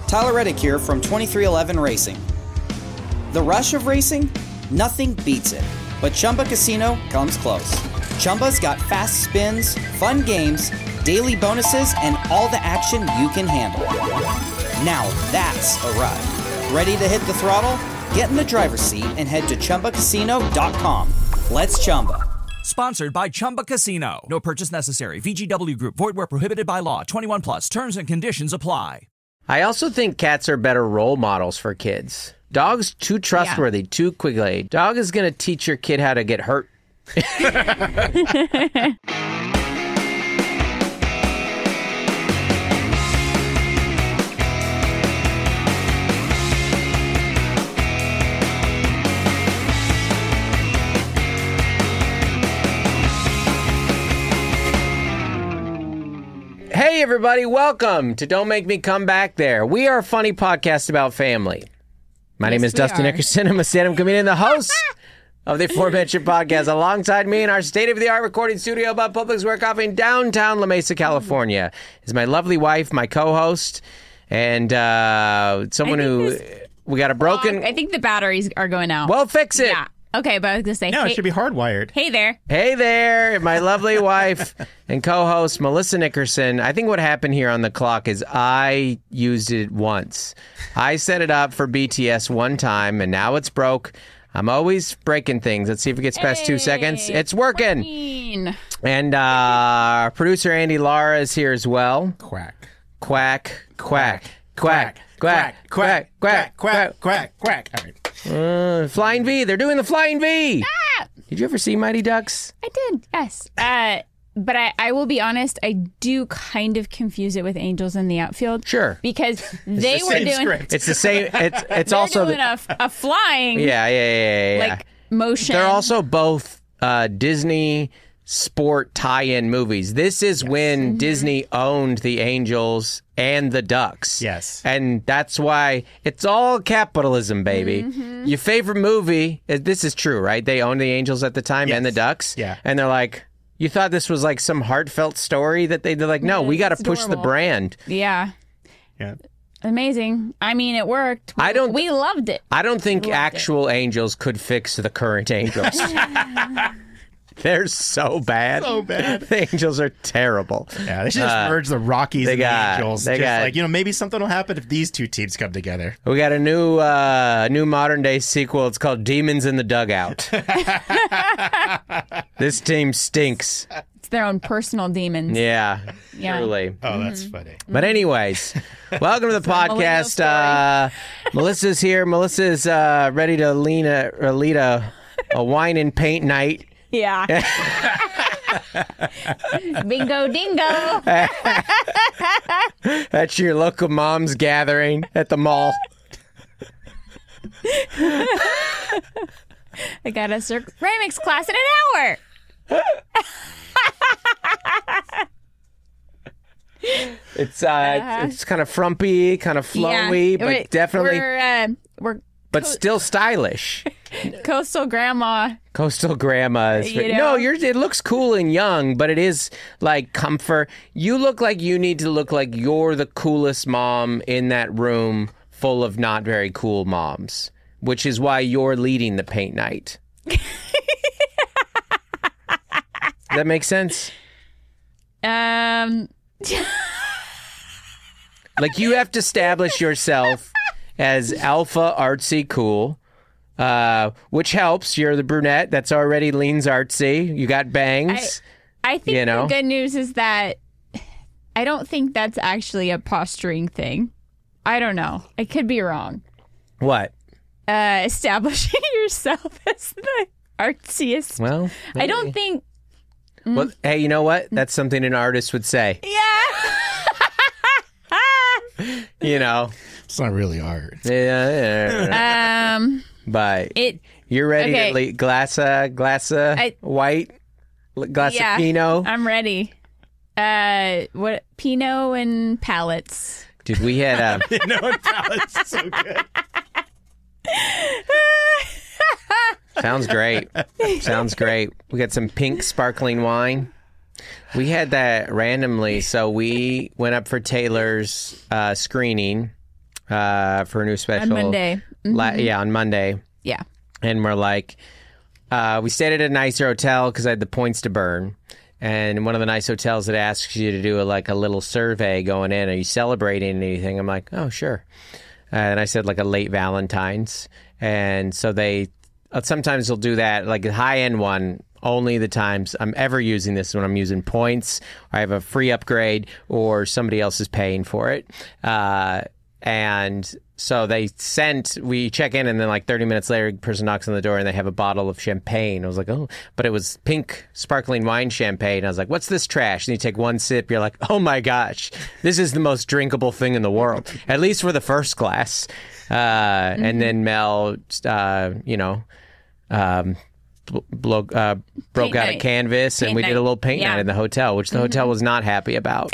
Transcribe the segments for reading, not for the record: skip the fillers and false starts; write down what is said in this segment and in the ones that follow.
Tyler Reddick here from 2311 Racing. The rush of racing? Nothing beats it. But Chumba Casino comes close. Chumba's got fast spins, fun games, daily bonuses, and all the action you can handle. Now that's a ride. Ready to hit the throttle? Get in the driver's seat and head to ChumbaCasino.com. Let's Chumba. Sponsored by Chumba Casino. No purchase necessary. VGW Group. Void where prohibited by law. 21 plus. Terms and conditions apply. I also think cats are better role models for kids. Dog's too trustworthy, too quickly. Dog is going to teach your kid how to get hurt. Hey, everybody. Welcome to Don't Make Me Come Back There. We are a funny podcast about family. My name is Dustin Nickerson. I'm a stand-up comedian, the host of the aforementioned podcast. Alongside me in our state-of-the-art recording studio above Publix Square Coffee in downtown La Mesa, California, is my lovely wife, my co-host, and someone who... We got a broken... I think the batteries are going out. Well, fix it. Yeah. Okay, but I was going to say... No, it should be hardwired. Hey there. Hey there, my lovely wife and co-host, Melissa Nickerson. I think what happened here on the clock is I used it once. I set it up for BTS one time, and now it's broke. I'm always breaking things. Let's see if it gets past 2 seconds. It's working. And our producer, Andy Lara, is here as well. Quack. Quack, quack, quack, quack, quack, quack, quack, quack, quack. All right. Flying V. They're doing the Flying V. Ah! Did you ever see Mighty Ducks? I did, yes. But I will be honest, I do kind of confuse it with Angels in the Outfield. Sure. Because they were doing... Script. It's the same. It's also doing a flying yeah. like motion. They're also both Disney sport tie-in movies. This is when Disney owned the Angels and the Ducks. Yes. And that's why it's all capitalism, baby. Your favorite movie, this is true, right? They owned the Angels at the time and the Ducks. Yeah. And they're like, you thought this was like some heartfelt story that they're like, no, we got to push the brand. Yeah. Yeah. Amazing. I mean, it worked. We loved it. I don't think actual Angels could fix the current Angels. They're so bad. So bad. The Angels are terrible. Yeah, they should just merge the Rockies and the Angels. They maybe something will happen if these two teams come together. We got a new modern day sequel. It's called Demons in the Dugout. This team stinks. It's their own personal demons. Yeah. Truly. Oh, that's funny. But anyways, welcome to the podcast. Melissa's here. Melissa's ready to lead a wine and paint night. Yeah. Bingo dingo. That's your local mom's gathering at the mall. I got a ceramics class in an hour. It's kind of frumpy, kind of flowy, but definitely we're still stylish. Coastal grandma. Coastal grandma. It looks cool and young, but it is like comfort. You look like you need to look like you're the coolest mom in that room full of not very cool moms, which is why you're leading the paint night. Does that make sense? Like you have to establish yourself as alpha artsy cool. Which helps. You're the brunette that's already leans artsy. You got bangs. I think the good news is that I don't think that's actually a posturing thing. I don't know. I could be wrong. What? Establishing yourself as the artsiest. Well, maybe. I don't think... Well, hey, you know what? That's something an artist would say. Yeah. It's not really art. Yeah. But you're ready to lead glass of white, glass of Pinot. I'm ready. What Pinot and palettes. Dude, we had Pinot and palettes is so good. Sounds great. Sounds great. We got some pink sparkling wine. We had that randomly, so we went up for Taylor's screening for a new special. On Monday. Yeah, on Monday. Yeah. And we're like, we stayed at a nicer hotel because I had the points to burn. And one of the nice hotels that asks you to do a little survey going in. Are you celebrating anything? I'm like, oh, sure. And I said like a late Valentine's. And so they sometimes they'll do that, like a high-end one. Only the times I'm ever using this is when I'm using points, or I have a free upgrade, or somebody else is paying for it. And so we check in, and then like 30 minutes later, a person knocks on the door and they have a bottle of champagne. I was like, oh, but it was pink sparkling wine champagne. I was like, what's this trash? And you take one sip, you're like, oh my gosh, this is the most drinkable thing in the world, at least for the first glass. And then Mel, broke out a canvas, and we did a little paint night in the hotel, which the hotel was not happy about.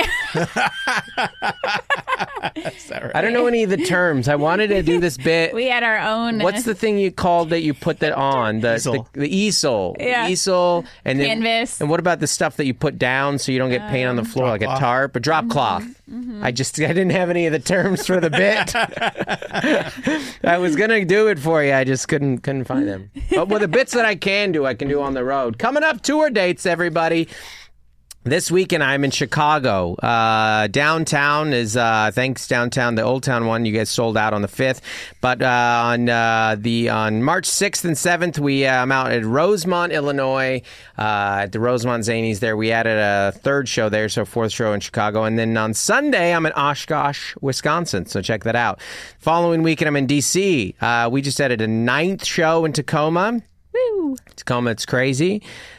I don't know any of the terms. I wanted to do this bit. We had our own. What's the thing you called that you put that on? The easel. Yeah. The easel. And then, canvas. And what about the stuff that you put down so you don't get paint on the floor, like a tarp? A drop cloth. I didn't have any of the terms for the bit. I was going to do it for you. I just couldn't find them. But with the bits that I can do on the road. Coming up, tour dates, everybody. This weekend, I'm in Chicago. Downtown is, thanks downtown, the Old Town one, you guys sold out on the 5th. But on March 6th and 7th, I'm out at Rosemont, Illinois, at the Rosemont Zanies there. We added a third show there, so fourth show in Chicago. And then on Sunday, I'm in Oshkosh, Wisconsin, so check that out. Following weekend, I'm in D.C. We just added a 9th show in Tacoma. Woo. Tacoma, it's crazy.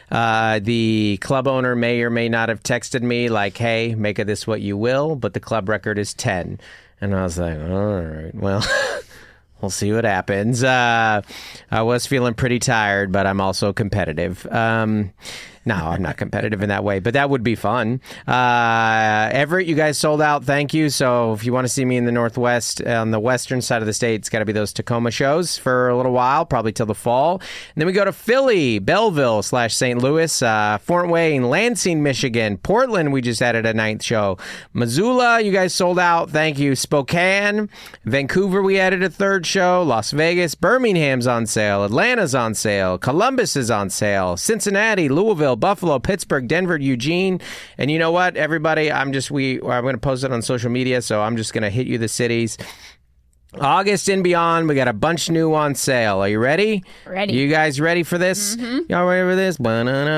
The club owner may or may not have texted me like, hey, make of this what you will, but the club record is 10. And I was like, all right, well, we'll see what happens. I was feeling pretty tired, but I'm also competitive. No, I'm not competitive in that way, but that would be fun. Everett, you guys sold out. Thank you. So if you want to see me in the Northwest, on the western side of the state, it's got to be those Tacoma shows for a little while, probably till the fall. And then we go to Philly, Belleville / St. Louis, Fort Wayne, Lansing, Michigan, Portland. We just added a 9th show. Missoula, you guys sold out. Thank you. Spokane, Vancouver, we added a 3rd show. Las Vegas, Birmingham's on sale. Atlanta's on sale. Columbus is on sale. Cincinnati, Louisville, Buffalo, Pittsburgh, Denver, Eugene. And you know what, everybody? I'm going to post it on social media, so I'm just going to hit you the cities. August and beyond, we got a bunch new on sale. Are you ready? Ready. You guys ready for this? Mm-hmm. Y'all ready for this?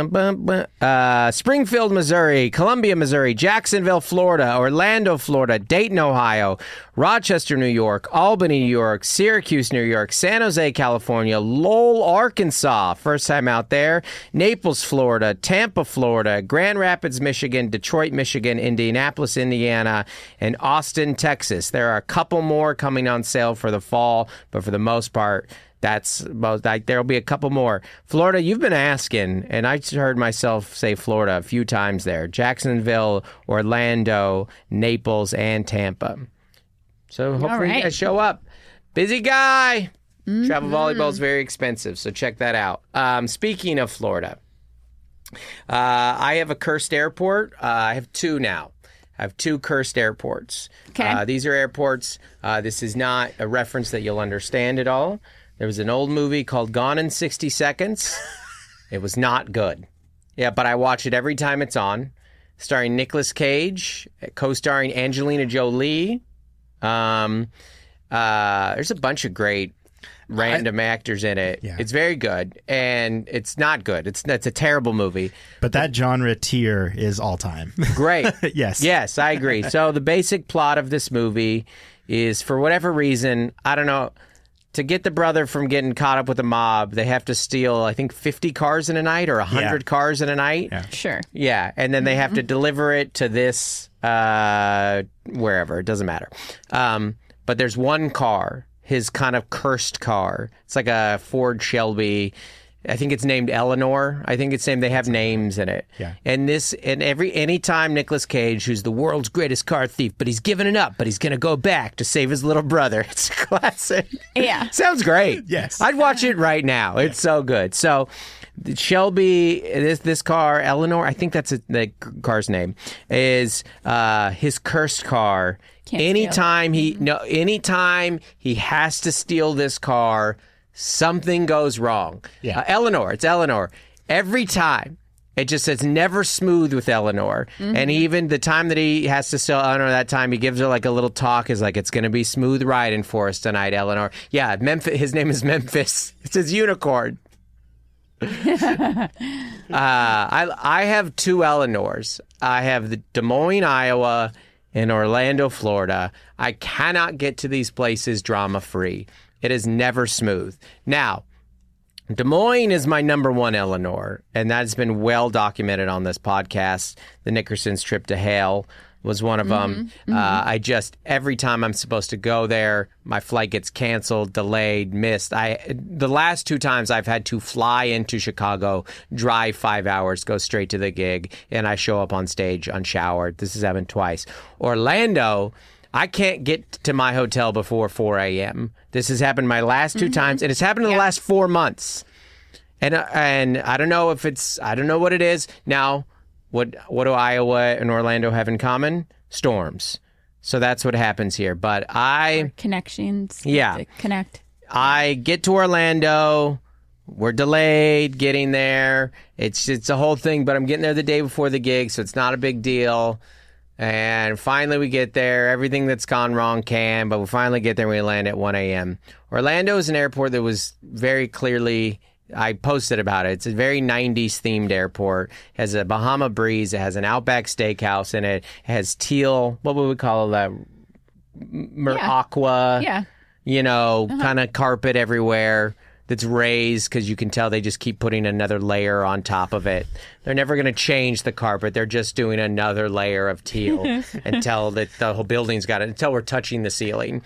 Springfield, Missouri, Columbia, Missouri, Jacksonville, Florida, Orlando, Florida, Dayton, Ohio, Rochester, New York, Albany, New York, Syracuse, New York, San Jose, California, Lowell, Arkansas, first time out there, Naples, Florida, Tampa, Florida, Grand Rapids, Michigan, Detroit, Michigan, Indianapolis, Indiana, and Austin, Texas. There are a couple more coming on sale for the fall, but for the most part, there'll be a couple more. Florida, you've been asking, and I heard myself say Florida a few times there. Jacksonville, Orlando, Naples, and Tampa. So hopefully you guys show up. Busy guy. Mm-hmm. Travel volleyball is very expensive, so check that out. Speaking of Florida, I have a cursed airport. I have 2 now. I have 2 cursed airports. Okay. These are airports. This is not a reference that you'll understand at all. There was an old movie called Gone in 60 Seconds. It was not good. Yeah, but I watch it every time it's on. Starring Nicolas Cage, co-starring Angelina Jolie. There's a bunch of great random actors in it. Yeah. It's very good, and it's not good. It's a terrible movie. But that genre tier is all time. Great. Yes, I agree. So the basic plot of this movie is, for whatever reason, I don't know, to get the brother from getting caught up with the mob, they have to steal, I think, 50 cars in a night or 100 cars in a night. Yeah. Sure. Yeah, and then they have to deliver it to this, wherever. It doesn't matter. But there's one car, his kind of cursed car. It's like a Ford Shelby. I think it's named Eleanor. I think it's named. They have names in it. Yeah. And anytime Nicolas Cage, who's the world's greatest car thief, but he's given it up, but he's gonna go back to save his little brother. It's a classic. Yeah. Sounds great. Yes. I'd watch it right now. It's so good. So Shelby, this car, Eleanor, I think that's the car's name, is his cursed car. Anytime anytime he has to steal this car, something goes wrong. Yeah. It's Eleanor. Every time. It just says never smooth with Eleanor. And even the time that he has to steal Eleanor, that time he gives her like a little talk, is like, it's going to be smooth riding for us tonight, Eleanor. Yeah, Memphis. His name is Memphis. It's his unicorn. I have two Eleanors. I have the Des Moines, Iowa, and Orlando, Florida. I cannot get to these places drama-free. It is never smooth. Now, Des Moines is my number one Eleanor, and that has been well documented on this podcast. The Nickersons' trip to Hale was one of them. Every time I'm supposed to go there, my flight gets canceled, delayed, missed. The last 2 times I've had to fly into Chicago, drive 5 hours, go straight to the gig, and I show up on stage unshowered. This has happened twice. Orlando, I can't get to my hotel before 4 a.m. This has happened my last 2 times, and it's happened in the last 4 months. And I don't know I don't know what it is. Now, what do Iowa and Orlando have in common? Storms. So that's what happens here. But connections. Yeah. Connect. I get to Orlando. We're delayed getting there. It's a whole thing, but I'm getting there the day before the gig, so it's not a big deal. And finally we get there. Everything that's gone wrong but we finally get there and we land at 1 a.m. Orlando is an airport that was very clearly, I posted about it. It's a very 90s themed airport. It has a Bahama Breeze. It has an Outback Steakhouse in it. It has teal, what would we call that? Aqua. Yeah. Kind of carpet everywhere that's raised because you can tell they just keep putting another layer on top of it. They're never going to change the carpet. They're just doing another layer of teal until the whole building's got it, until we're touching the ceiling.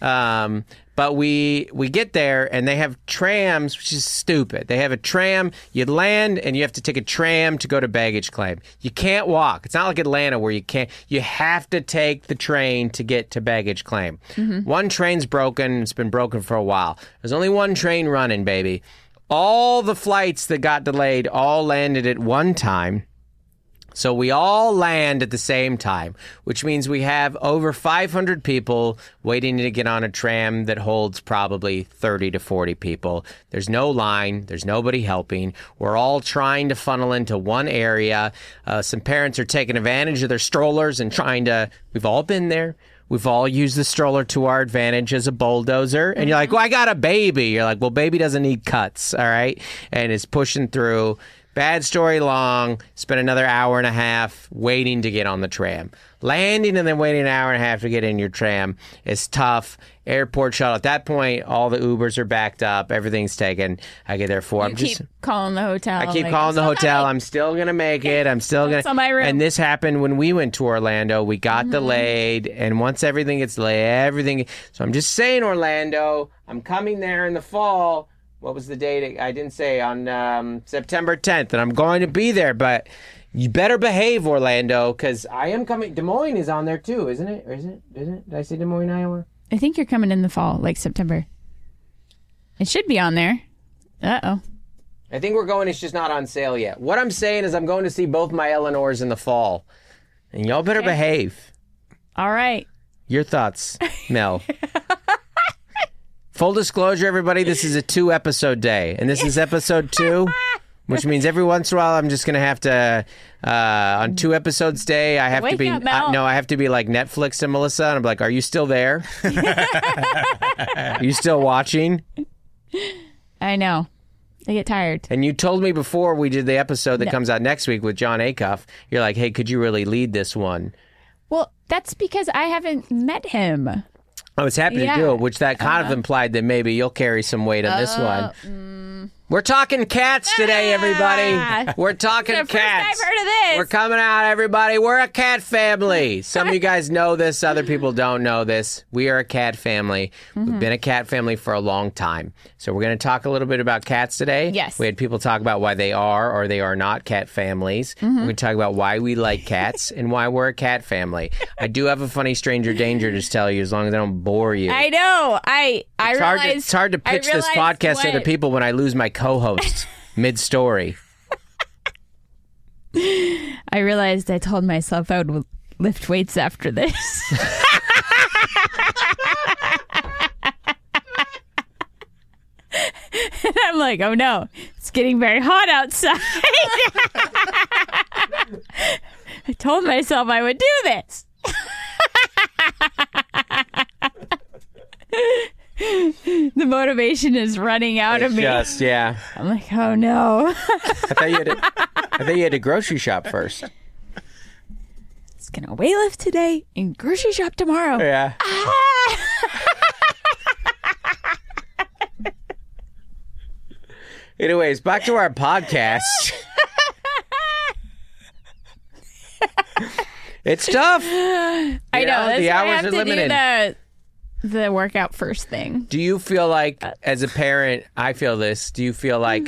But we get there, and they have trams, which is stupid. They have a tram. You land, and you have to take a tram to go to baggage claim. You can't walk. It's not like Atlanta where you can't. You have to take the train to get to baggage claim. One train's broken. It's been broken for a while. There's only one train running, baby. All the flights that got delayed all landed at one time. So we all land at the same time, which means we have over 500 people waiting to get on a tram that holds probably 30 to 40 people. There's no line. There's nobody helping. We're all trying to funnel into one area. Some parents are taking advantage of their strollers and we've all been there. We've all used the stroller to our advantage as a bulldozer. And you're like, well, I got a baby. You're like, well, baby doesn't need cuts, all right? And it's pushing through. Bad story long, spent another hour and a half waiting to get on the tram. Landing and then waiting an hour and a half to get in your tram is tough. Airport shuttle. At that point, all the Ubers are backed up. Everything's taken. I get there keep calling the hotel. I keep calling the hotel. I'm still going to make it. I'm still going to. on my room. And this happened when we went to Orlando. We got delayed. And once everything gets delayed, So I'm just saying, Orlando, I'm coming there in the fall. What was the date? I didn't say, on September 10th, and I'm going to be there, but you better behave, Orlando, because I am coming. Des Moines is on there too, isn't it? Or isn't it? Did I say Des Moines, Iowa? I think you're coming in the fall, like September. It should be on there. Uh-oh. I think we're going, it's just not on sale yet. What I'm saying is I'm going to see both my Eleanors in the fall, and y'all better behave. All right. Your thoughts, Mel. Full disclosure, everybody, this is a 2-episode day, and this is episode 2, which means every once in a while I'm just going to have to, on 2 episodes day, I have to be, I have to be like Netflix and Melissa, and I'm like, are you still there? Are you still watching? I know. I get tired. And you told me before we did the episode that comes out next week with John Acuff, you're like, hey, could you really lead this one? Well, that's because I haven't met him. I was happy to do it, which that kind of implied that maybe you'll carry some weight on this one. We're talking cats today, everybody. We're talking cats. First I've heard of this. We're coming out, everybody. We're a cat family. Some of you guys know this. Other people don't know this. We are a cat family. We've been a cat family for a long time. So we're going to talk a little bit about cats today. Yes. We had people talk about why they are or they are not cat families. We're going to talk about why we like cats and why we're a cat family. I do have a funny stranger danger to tell you, as long as I don't bore you. I know. I realize it's hard to pitch this podcast to other people when I lose my co-host. mid-story. I realized I told myself I would lift weights after this. And I'm like, oh no, it's getting very hot outside. I told myself I would do this. The motivation is running out of me. Yeah. I'm like, oh no. I thought you had to grocery shop first. It's gonna weightlift today and grocery shop tomorrow. Yeah. Anyways, back to our podcast. It's tough. I know. That's the why I hours have are to limited. do the workout first thing. Do you feel like, as a parent, I feel this, do you feel like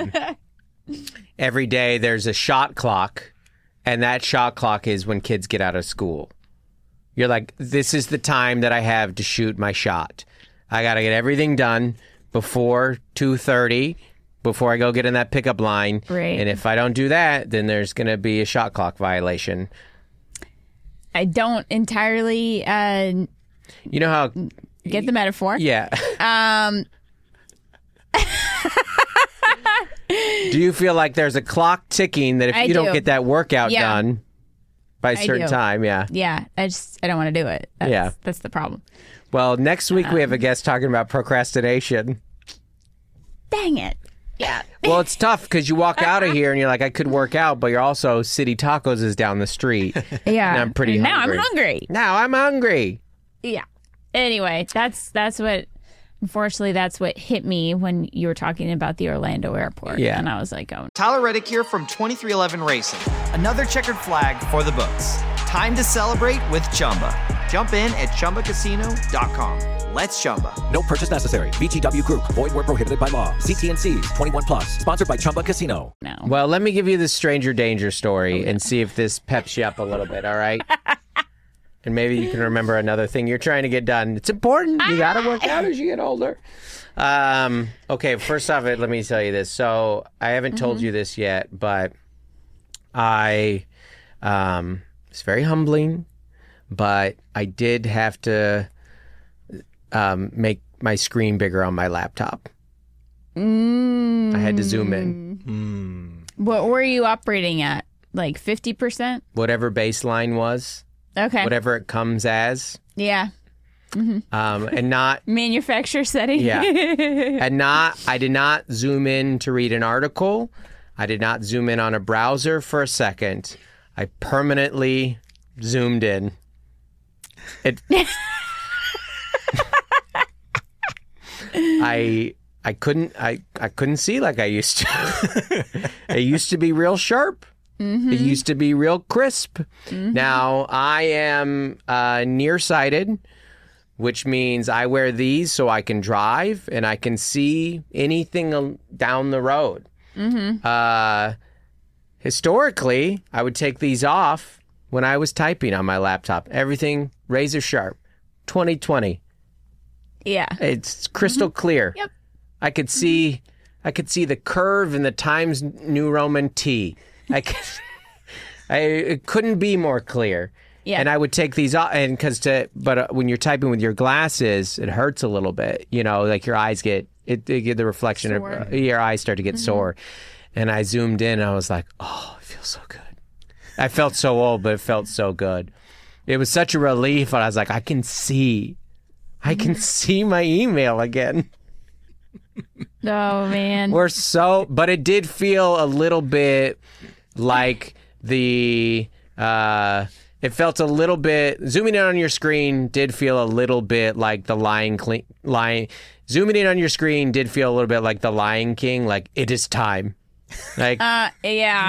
every day there's a shot clock, and that shot clock is when kids get out of school? You're like, this is the time that I have to shoot my shot. I got to get everything done before 2:30, before I go get in that pickup line. Right. And if I don't do that, then there's going to be a shot clock violation. I don't entirely You know how... get the metaphor. Yeah. Do you feel like there's a clock ticking that if I you don't do. get that workout Yeah. done by a certain do. time, yeah. Yeah, I don't want to do it. That's the problem. Well, next week we have a guest talking about procrastination. Dang it. Yeah. Well, it's tough because you walk out of here and you're like, I could work out, but you're also City Tacos is down the street. Yeah. And I'm pretty Now hungry. I'm hungry. Now I'm hungry. Yeah. Anyway, that's what. Unfortunately, that's what hit me when you were talking about the Orlando airport. Yeah. And I was like, oh, Tyler Reddick here from 2311 Racing. Another checkered flag for the books. Time to celebrate with Chumba. Jump in at ChumbaCasino.com. Let's Chumba. No purchase necessary. VGW Group. Void where prohibited by law. See T&Cs. 21+. Sponsored by Chumba Casino. no. Well, let me give you the stranger danger story and see if this peps you up a little bit, all right? And maybe you can remember another thing you're trying to get done. It's important. You got to work out as you get older. Okay, first off, let me tell you this. So I haven't told you this yet, but it's very humbling, but I did have to make my screen bigger on my laptop. I had to zoom in. What were you operating at? Like 50%? Whatever baseline was, Okay. whatever it comes as, Yeah. and not Manufacturer setting? Yeah. I did not zoom in to read an article. I did not zoom in on a browser for a second. I permanently zoomed in. It. I couldn't see like I used to. It used to be real sharp. It used to be real crisp. Now I am nearsighted, which means I wear these so I can drive and I can see anything down the road. Historically, I would take these off when I was typing on my laptop. Everything razor sharp. 2020. Yeah. It's crystal clear. Yep. I could see the curve in the Times New Roman T. It couldn't be more clear. Yeah. And I would take these off, and but when you're typing with your glasses, it hurts a little bit. You know, like your eyes get the reflection Sore. of your eyes start to get sore. And I zoomed in, and I was like, oh, it feels so good. I felt so old, but it felt so good. It was such a relief, and I was like, I can see my email again. Oh, man. But it did feel a little bit like it felt a little bit, zooming in on your screen did feel a little bit like the Lion, zooming in on your screen did feel a little bit like the Lion King, like it is time. Like, Yeah.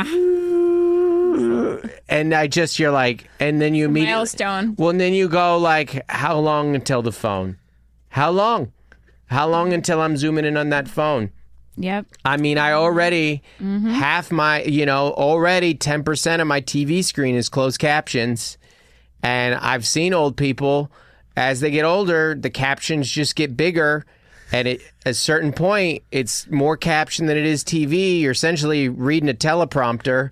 and you're like, and then you immediately, Milestone. well, and then you go like, how long until the phone? How long until I'm zooming in on that phone? Yep. I mean, I already half my, already 10% of my TV screen is closed captions. And I've seen old people, as they get older, the captions just get bigger. And at a certain point, it's more caption than it is TV. You're essentially reading a teleprompter.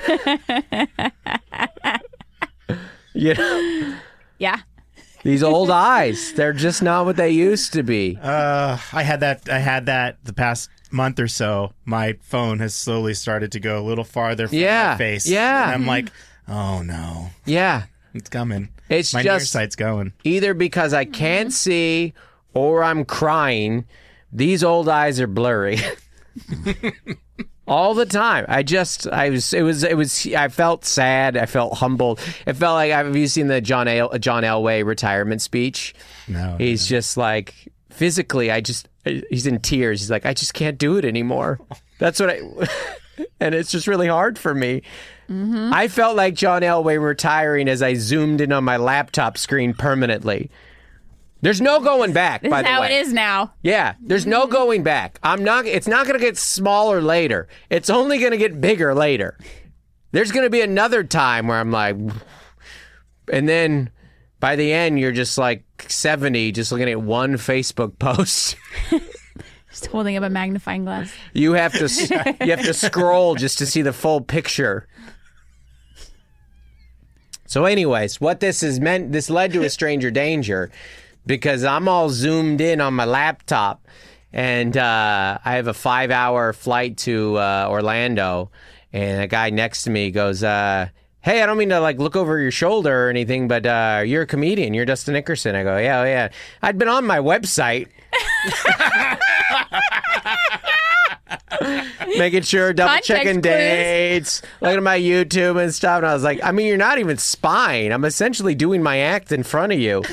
You know? Yeah. These old eyes, they're just not what they used to be. I had that the past month or so. My phone has slowly started to go a little farther from my face. Yeah. And I'm like, oh no. Yeah. It's coming. It's my just nearsight's going. either because I can't see or I'm crying. These old eyes are blurry. All the time. I felt sad. I felt humbled. It felt like, have you seen the John Elway retirement speech? No. He's just like, physically, he's in tears. He's like, I just can't do it anymore. That's what and it's just really hard for me. Mm-hmm. I felt like John Elway retiring as I zoomed in on my laptop screen permanently. There's no going back, by the way. This is how it is now. Yeah, there's no going back. It's not going to get smaller later. It's only going to get bigger later. There's going to be another time where I'm like, and then by the end, you're just like 70, just looking at one Facebook post. Just holding up a magnifying glass. You have to scroll just to see the full picture. So anyways, what this has meant, this led to a stranger danger. Because I'm all zoomed in on my laptop, and I have a 5-hour flight to Orlando, and a guy next to me goes, "Hey, I don't mean to like look over your shoulder or anything, but you're a comedian. You're Dustin Nickerson." I go, "Yeah, yeah." I'd been on my website, making sure, double checking dates, looking at my YouTube and stuff, and I was like, "I mean, you're not even spying. I'm essentially doing my act in front of you."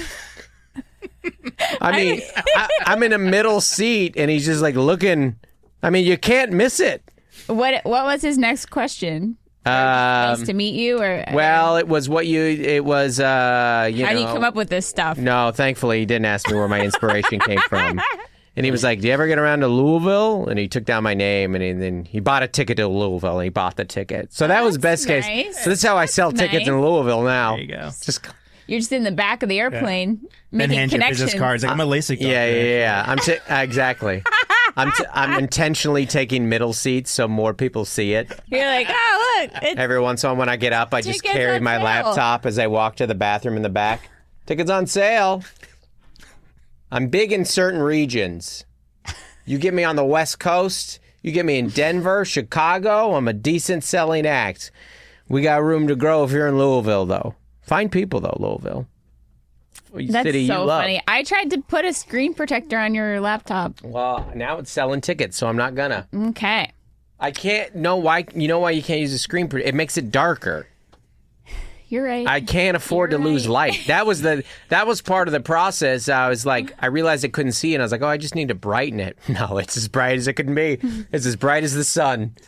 I mean, I'm in a middle seat, and he's just like looking. I mean, you can't miss it. What was his next question? Nice to meet you, or well, it was what you. It was. How do you come up with this stuff? No, thankfully, he didn't ask me where my inspiration came from. And he was like, "Do you ever get around to Louisville?" And he took down my name, and then he bought a ticket to Louisville, and he bought the ticket. So that was best nice. case. So this is how I sell tickets in Louisville now. There you go. You're just in the back of the airplane Then making hand your connections. business cards. Like, I'm a LASIK doctor. Yeah. Exactly. I'm intentionally taking middle seats so more people see it. You're like, oh, look. It's Every once in a while when I get up, I just Tickets carry on my sale. laptop as I walk to the bathroom in the back. Tickets on sale. I'm big in certain regions. You get me on the West Coast, you get me in Denver, Chicago, I'm a decent selling act. We got room to grow if you're in Louisville, though. Fine people, though, Louisville. That's City so you love. funny. I tried to put a screen protector on your laptop. Well, now it's selling tickets, so I'm not gonna. Okay. I can't. Know why? You know why you can't use a screen protector? It makes it darker. You're right. I can't afford to lose light. That was part of the process. I was like, I realized I couldn't see, and I was like, oh, I just need to brighten it. No, it's as bright as it can be. It's as bright as the sun.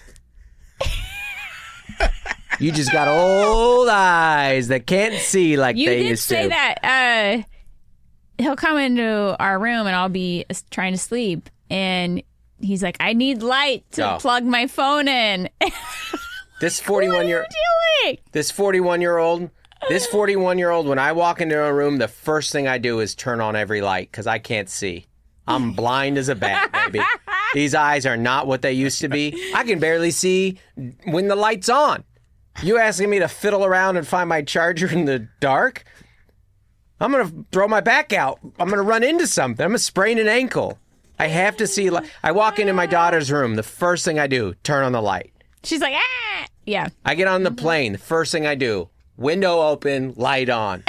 You just got old eyes that can't see like you they did used say to. that he'll come into our room and I'll be trying to sleep, and he's like, I need light to plug my phone in. This What are 41-year you doing? This 41-year-old, when I walk into a room, the first thing I do is turn on every light because I can't see. I'm blind as a bat, baby. These eyes are not what they used to be. I can barely see when the light's on. You asking me to fiddle around and find my charger in the dark? I'm going to throw my back out. I'm going to run into something. I'm going to sprain an ankle. I have to see. I walk into my daughter's room. The first thing I do, turn on the light. She's like, ah! Yeah. I get on the plane. The first thing I do, window open, light on.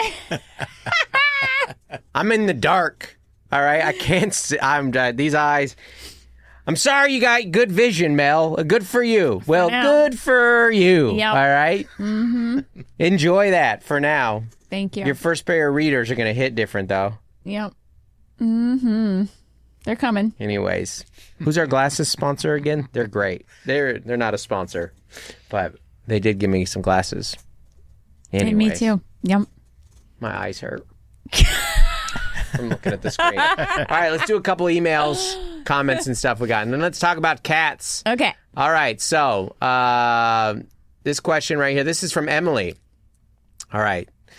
I'm in the dark. All right? I can't see. These eyes. I'm sorry you got good vision, Mel. Good for you. Well, good for you. Yep. All right? Mm-hmm. Enjoy that for now. Thank you. Your first pair of readers are going to hit different, though. Yep. Mm-hmm. They're coming. Anyways, who's our glasses sponsor again? They're great. They're not a sponsor, but they did give me some glasses. Anyways, And me too. Yep. My eyes hurt. I'm looking at the screen. All right, let's do a couple emails, comments, and stuff we got, and then let's talk about cats. Okay. All right, so this question right here, this is from Emily. All right.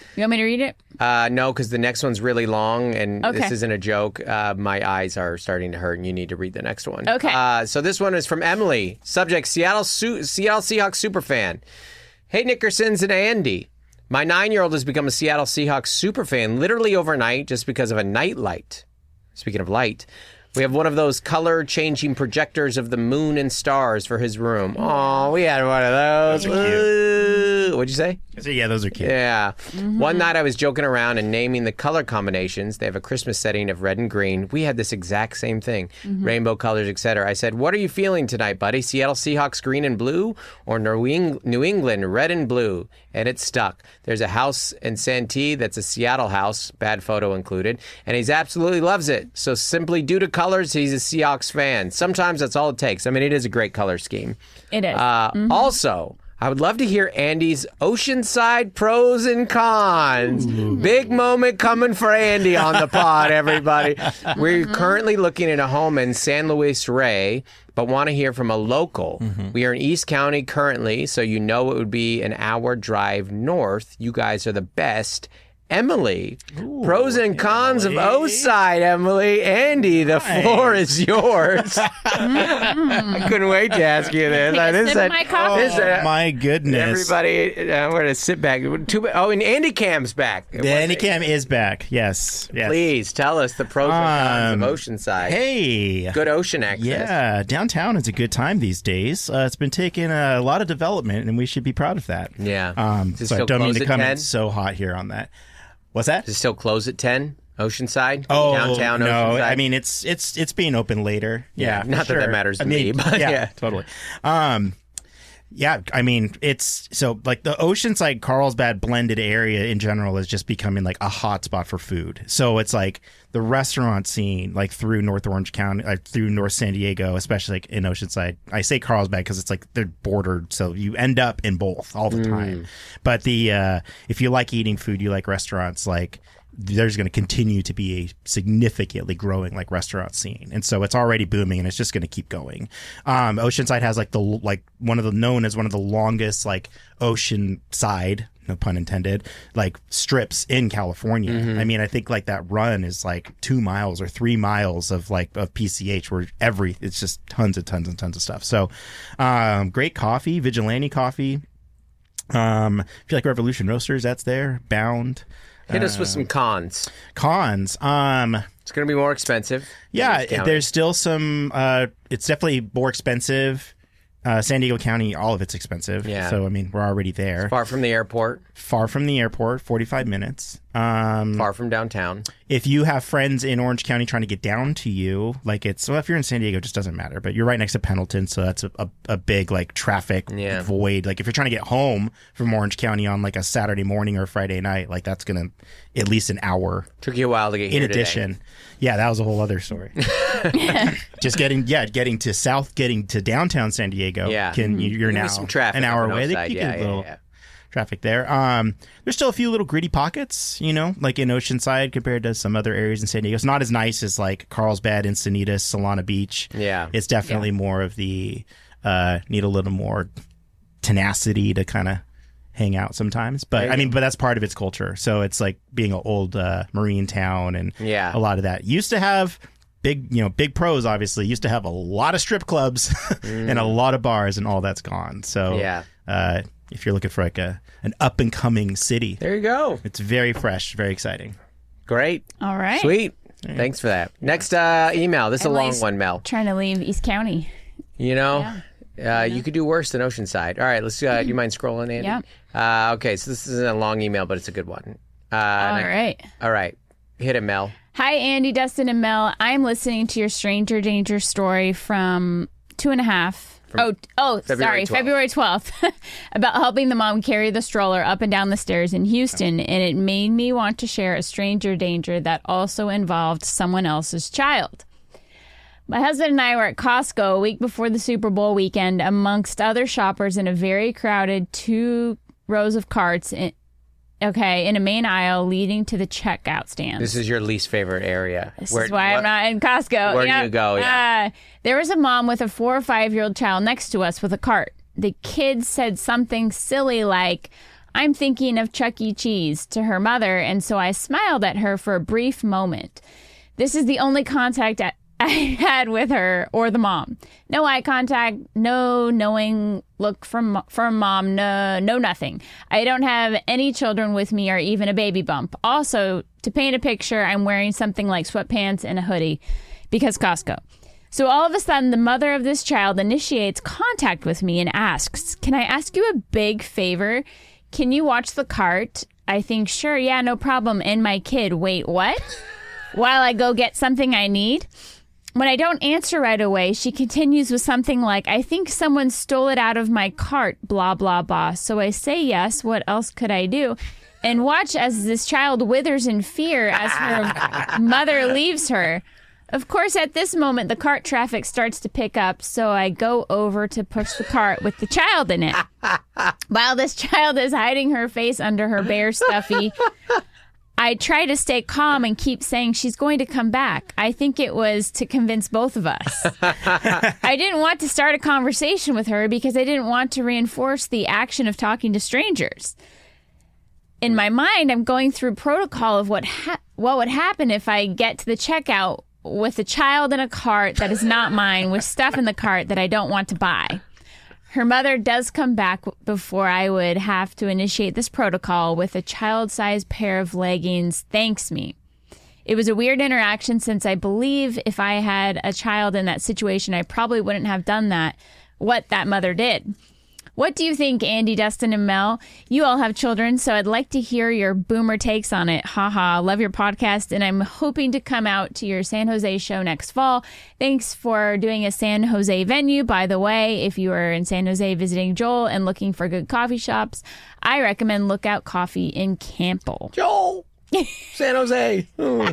You want me to read it? No, because the next one's really long, and Okay. this isn't a joke. My eyes are starting to hurt, and you need to read the next one. Okay. So this one is from Emily. Subject, Seattle Seahawks superfan. Hey, Nickersons and Andy. My 9-year-old has become a Seattle Seahawks superfan literally overnight just because of a night light. Speaking of light, we have one of those color-changing projectors of the moon and stars for his room. Oh, we had one of those. Those are cute. What'd you say? So, yeah, those are cute. Yeah. One night I was joking around and naming the color combinations. They have a Christmas setting of red and green. We had this exact same thing. Rainbow colors, etc. I said, what are you feeling tonight, buddy? Seattle Seahawks green and blue or New England red and blue? And it stuck. There's a house in Santee that's a Seattle house, bad photo included, and he's absolutely loves it. So simply due to colors, he's a Seahawks fan. Sometimes that's all it takes. I mean, it is a great color scheme. It is. Also, I would love to hear Andy's Oceanside pros and cons. Big moment coming for Andy on the pod, everybody. We're currently looking at a home in San Luis Rey, but want to hear from a local. We are in East County currently, so you know it would be an hour drive north. You guys are the best. Emily, pros and cons of O-Side, Emily. Andy, the floor is yours. I couldn't wait to ask you this. Take a sip of my coffee. Oh, my goodness. Everybody, we're going to sit back. And Andy Cam's back. The Andy Cam is back. Yes. Please tell us the pros and cons of Oceanside. Hey. Good ocean access. Yeah, downtown is a good time these days. It's been taking a lot of development, and we should be proud of that. Yeah. Is it So I still don't mean closed to at come 10? in so hot here on that. What's that? Does it still close at 10? Oceanside? Oh, Downtown no. Oceanside? I mean, it's being open later. Yeah, not for that sure. matters to I mean, me, but yeah. totally. Yeah, I mean, it's so like the Oceanside Carlsbad blended area in general is just becoming like a hot spot for food. So it's like the restaurant scene, like through North Orange County, through North San Diego, especially like in Oceanside. I say Carlsbad because it's like they're bordered, so you end up in both all the time. But if you like eating food, you like restaurants, like there's going to continue to be a significantly growing like restaurant scene, and so it's already booming, and it's just going to keep going. Oceanside has known as one of the longest like ocean side, no pun intended, like strips in California. I mean, I think like that run is like 2 miles or 3 miles of PCH where it's just tons and tons and tons of stuff. So great coffee, Vigilante coffee. If you like Revolution Roasters, that's there. Bound. Hit us with some cons. Cons. It's going to be more expensive. Yeah, there's still some. It's definitely more expensive. San Diego County, all of it's expensive. Yeah. So, I mean, we're already there. Far from the airport. Far from the airport, 45 minutes. Far from downtown. If you have friends in Orange County trying to get down to you, like if you're in San Diego, it just doesn't matter. But you're right next to Pendleton, so that's a big like traffic void. Like if you're trying to get home from Orange County on like a Saturday morning or Friday night, like that's going to at least an hour. Took you a while to get here in addition. Today. Yeah, that was a whole other story. Just getting to downtown San Diego. Yeah. You're now some traffic an hour on away. Oceanside. You get a little traffic there. There's still a few little gritty pockets, like in Oceanside compared to some other areas in San Diego. It's not as nice as like Carlsbad, Encinitas, Solana Beach. Yeah. It's definitely more of the need a little more tenacity to kind of hang out sometimes, but I mean, but that's part of its culture. So it's like being an old marine town, and a lot of that used to have big pros. Obviously, used to have a lot of strip clubs and a lot of bars, and all that's gone. So if you're looking for like an up and coming city, there you go. It's very fresh, very exciting. Great. All right. Sweet. Thanks for that. Next email. This is a long one, Mel. Trying to leave East County. You could do worse than Oceanside. All right, let's. Do you mind scrolling, Andy? Yeah. Okay, so this isn't a long email, but it's a good one. All right. Hit it, Mel. Hi, Andy, Dustin, and Mel. I'm listening to your stranger danger story from 2.5. February 12th, about helping the mom carry the stroller up and down the stairs in Houston, and it made me want to share a stranger danger that also involved someone else's child. My husband and I were at Costco a week before the Super Bowl weekend, amongst other shoppers in a very crowded 2 rows of carts in a main aisle leading to the checkout stands. This is your least favorite area. This is why I'm not in Costco. Where do you go? Yeah. There was a mom with a 4 or 5 year old child next to us with a cart. The kid said something silly like, I'm thinking of Chuck E. Cheese to her mother, and so I smiled at her for a brief moment. This is the only contact I had with her or the mom. No eye contact, no knowing look from mom, no nothing. I don't have any children with me or even a baby bump. Also, to paint a picture, I'm wearing something like sweatpants and a hoodie because Costco. So all of a sudden, the mother of this child initiates contact with me and asks, "Can I ask you a big favor? Can you watch the cart?" I think, sure, yeah, no problem. And my kid, wait, what? While I go get something I need? When I don't answer right away, she continues with something like, "I think someone stole it out of my cart, blah, blah, blah." So I say yes. What else could I do? And watch as this child withers in fear as her mother leaves her. Of course, at this moment, the cart traffic starts to pick up, so I go over to push the cart with the child in it. While this child is hiding her face under her bare stuffy, I try to stay calm and keep saying she's going to come back. I think it was to convince both of us. I didn't want to start a conversation with her because I didn't want to reinforce the action of talking to strangers. In my mind, I'm going through protocol of what would happen if I get to the checkout with a child in a cart that is not mine, with stuff in the cart that I don't want to buy. Her mother does come back before I would have to initiate this protocol with a child-sized pair of leggings, thanks me. It was a weird interaction since I believe if I had a child in that situation, I probably wouldn't have done what that mother did. What do you think, Andy, Dustin, and Mel? You all have children, so I'd like to hear your boomer takes on it. Haha, love your podcast, and I'm hoping to come out to your San Jose show next fall. Thanks for doing a San Jose venue. By the way, if you are in San Jose visiting Joel and looking for good coffee shops, I recommend Lookout Coffee in Campbell. Joel! San Jose!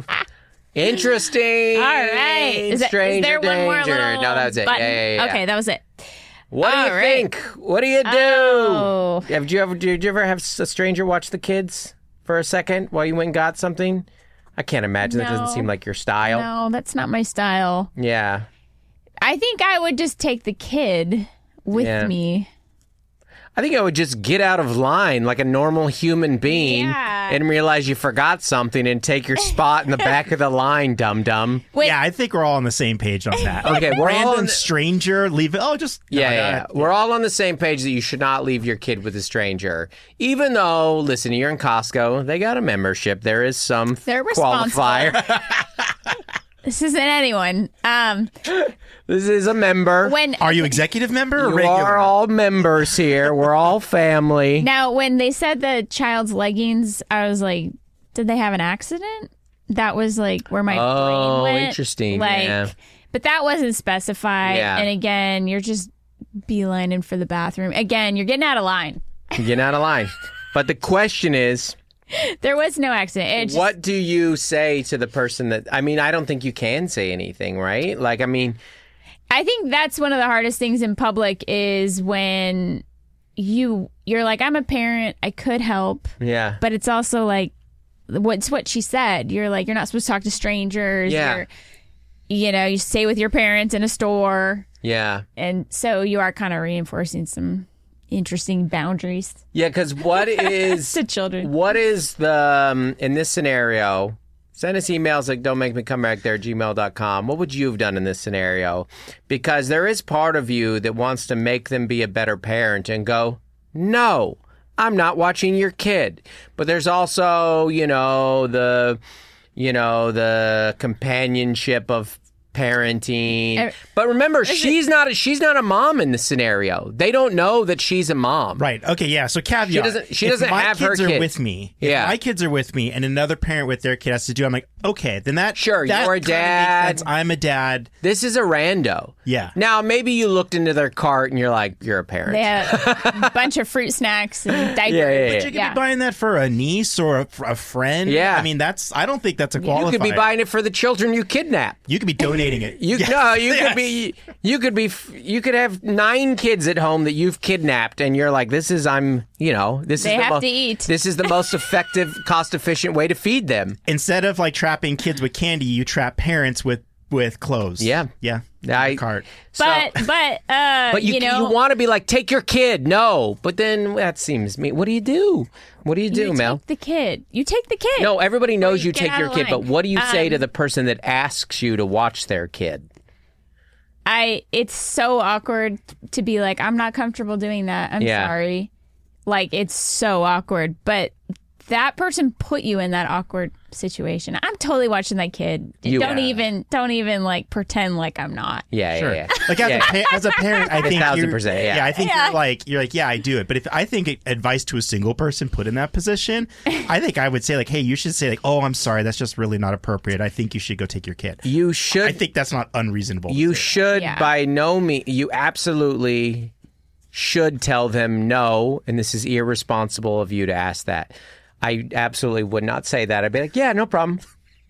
Interesting! All right. Is there one more little No, that was it. Button? Yeah. Okay, that was it. What do you think? What do you do? Oh. Did you ever have a stranger watch the kids for a second while you went and got something? I can't imagine. That doesn't seem like your style. No, that's not my style. Yeah. I think I would just take the kid with me. I think I would just get out of line like a normal human being and realize you forgot something and take your spot in the back of the line, dum-dum. Yeah, I think we're all on the same page on that. Okay, we're all random stranger, leave it. Oh, just... Yeah. We're all on the same page that you should not leave your kid with a stranger. Even though, listen, you're in Costco, they got a membership. There is some qualifier. This isn't anyone. This is a member. Are you executive member or you regular? are all members here. We're all family. Now, when they said the child's leggings, I was like, did they have an accident? That was like where my brain went. Oh, interesting. Like, but that wasn't specified. Yeah. And again, you're just beelining for the bathroom. Again, you're getting out of line. Getting out of line. But the question is... There was no accident. What do you say to the person that... I mean, I don't think you can say anything, right? Like, I mean... I think that's one of the hardest things in public is when you're like, I'm a parent, I could help. Yeah. But it's also like, what she said. You're like, you're not supposed to talk to strangers. Yeah. You stay with your parents in a store. Yeah. And so you are kind of reinforcing some interesting boundaries. Yeah, because what is... to children. What is the... in this scenario... Send us emails like don'tmakemecomebackthere@gmail.com. What would you have done in this scenario? Because there is part of you that wants to make them be a better parent and go, no, I'm not watching your kid. But there's also, the companionship of parenting. But remember, she's not a mom in this scenario. They don't know that she's a mom. Right. Okay, yeah. So caveat. She doesn't have her kids. kid. Are with me. If my kids are with me and another parent with their kid has to do, I'm like, okay, then that you're a dad. Makes sense. I'm a dad. This is a rando. Yeah. Now, maybe you looked into their cart and you're like, you're a parent. They have a bunch of fruit snacks and diapers. Yeah. But you could be buying that for a niece or a friend. Yeah. I mean, I don't think that's a qualifier. You could be buying it for the children you kidnap. You could be donating it. You could have 9 kids at home that you've kidnapped, and you're like, this is the most effective, cost-efficient way to feed them. Instead of like trapping kids with candy, you trap parents with with clothes. Yeah. Cart. But you want to be like, take your kid. No, but then that seems mean. What do you do? What do you do, Mel? Take the kid. You take the kid. No, everybody knows you take your kid, line. but what do you say to the person that asks you to watch their kid? It's so awkward to be like, I'm not comfortable doing that. I'm sorry. Like, it's so awkward. But that person put you in that awkward situation. I'm totally watching that kid. Don't even like pretend like I'm not. Yeah. Like as a parent, I think 1,000%. Yeah, I think you're like, I do it. But if I think advice to a single person put in that position, I think I would say like, hey, you should say like, oh, I'm sorry, that's just really not appropriate. I think you should go take your kid. You should. I think that's not unreasonable. You should by no means. You absolutely should tell them no, and this is irresponsible of you to ask that. I absolutely would not say that. I'd be like, yeah, no problem.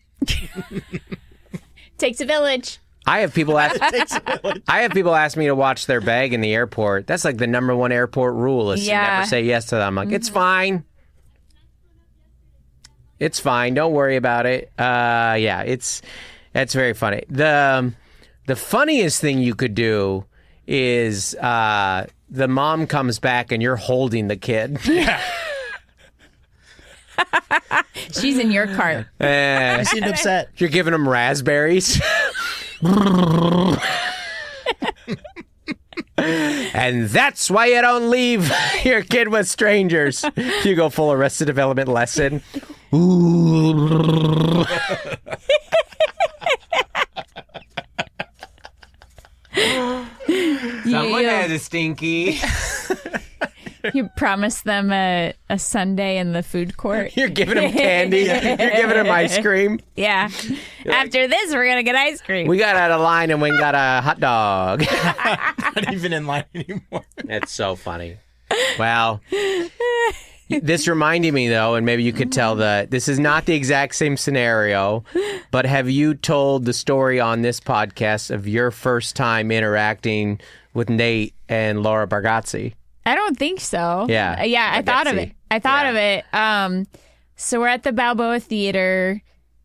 Takes a village. I have people ask me to watch their bag in the airport. That's like the number one airport rule is to never say yes to them. I'm like, it's fine. It's fine. Don't worry about it. That's very funny. The funniest thing you could do is the mom comes back and you're holding the kid. Yeah. She's in your cart. I seemed upset. You're giving them raspberries. And that's why you don't leave your kid with strangers. You go full Arrested Development lesson. Someone has a stinky. You promised them a sundae in the food court. You're giving them candy. You're giving them ice cream. Yeah. After this, we're going to get ice cream. We got out of line and we got a hot dog. Not even in line anymore. That's so funny. Well, this reminded me, though, and maybe you could tell this is not the exact same scenario, but have you told the story on this podcast of your first time interacting with Nate and Laura Bargatze? I don't think so. Yeah. I thought of it. So we're at the Balboa Theater.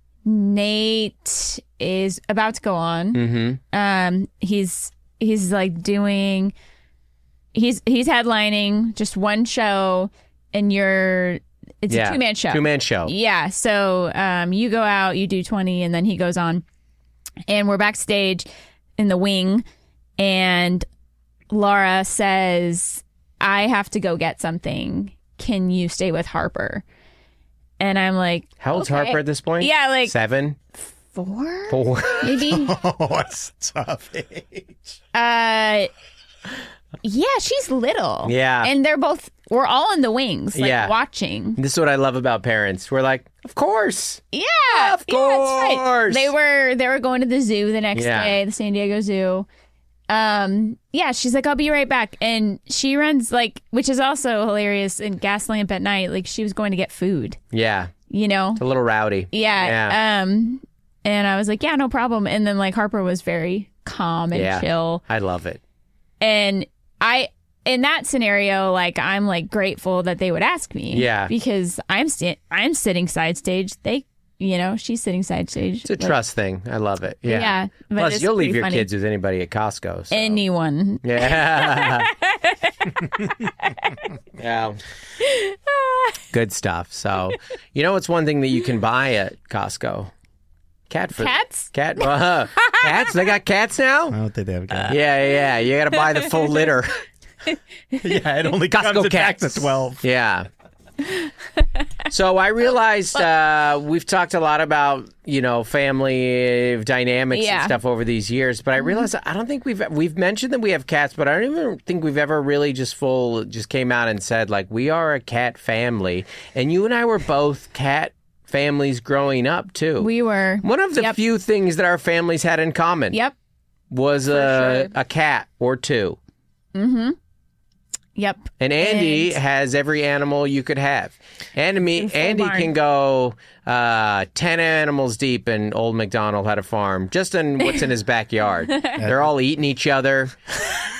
Nate is about to go on. Mm-hmm. He's like doing. He's headlining just one show, and it's a 2-man show. 2-man show. Yeah. So you go out, you do 20, and then he goes on, and we're backstage in the wing, and Laura says, I have to go get something. Can you stay with Harper? And I'm like, how old's Harper at this point? Yeah, like 7? 4? Maybe. Oh, that's tough age. Yeah, she's little. Yeah. And we're all in the wings, watching. This is what I love about parents. We're like, of course. Yeah. Of course. That's right. They were going to the zoo the next day, the San Diego Zoo. She's like, I'll be right back. And she runs which is also hilarious in Gaslamp at night. Like she was going to get food. Yeah. You know? It's a little rowdy. Yeah. And I was like, yeah, no problem. And then Harper was very calm and chill. I love it. And in that scenario, I'm grateful that they would ask me. Yeah. Because I'm sitting side stage. She's sitting side stage. It's a trust thing. I love it. Yeah. Yeah. Plus, you'll leave your kids with anybody at Costco. So. Anyone. Yeah. Yeah. Good stuff. So, it's one thing that you can buy at Costco? Cat food. Cats? Cats? They got cats now? I don't think they have cats. Yeah. You got to buy the full litter. Yeah, it only Costco comes in cats. packs of 12. Yeah. So I realized we've talked a lot about family dynamics and stuff over these years, but I realized I don't think we've mentioned that we have cats, but I don't even think we've ever really just came out and said we are a cat family, and you and I were both cat families growing up too. We were one of the few things that our families had in common. Yep, was a cat or two. Mm-hmm. Yep. And Andy has every animal you could have. Andy can go 10 animals deep in Old MacDonald had a farm, just in what's in his backyard. They're all eating each other.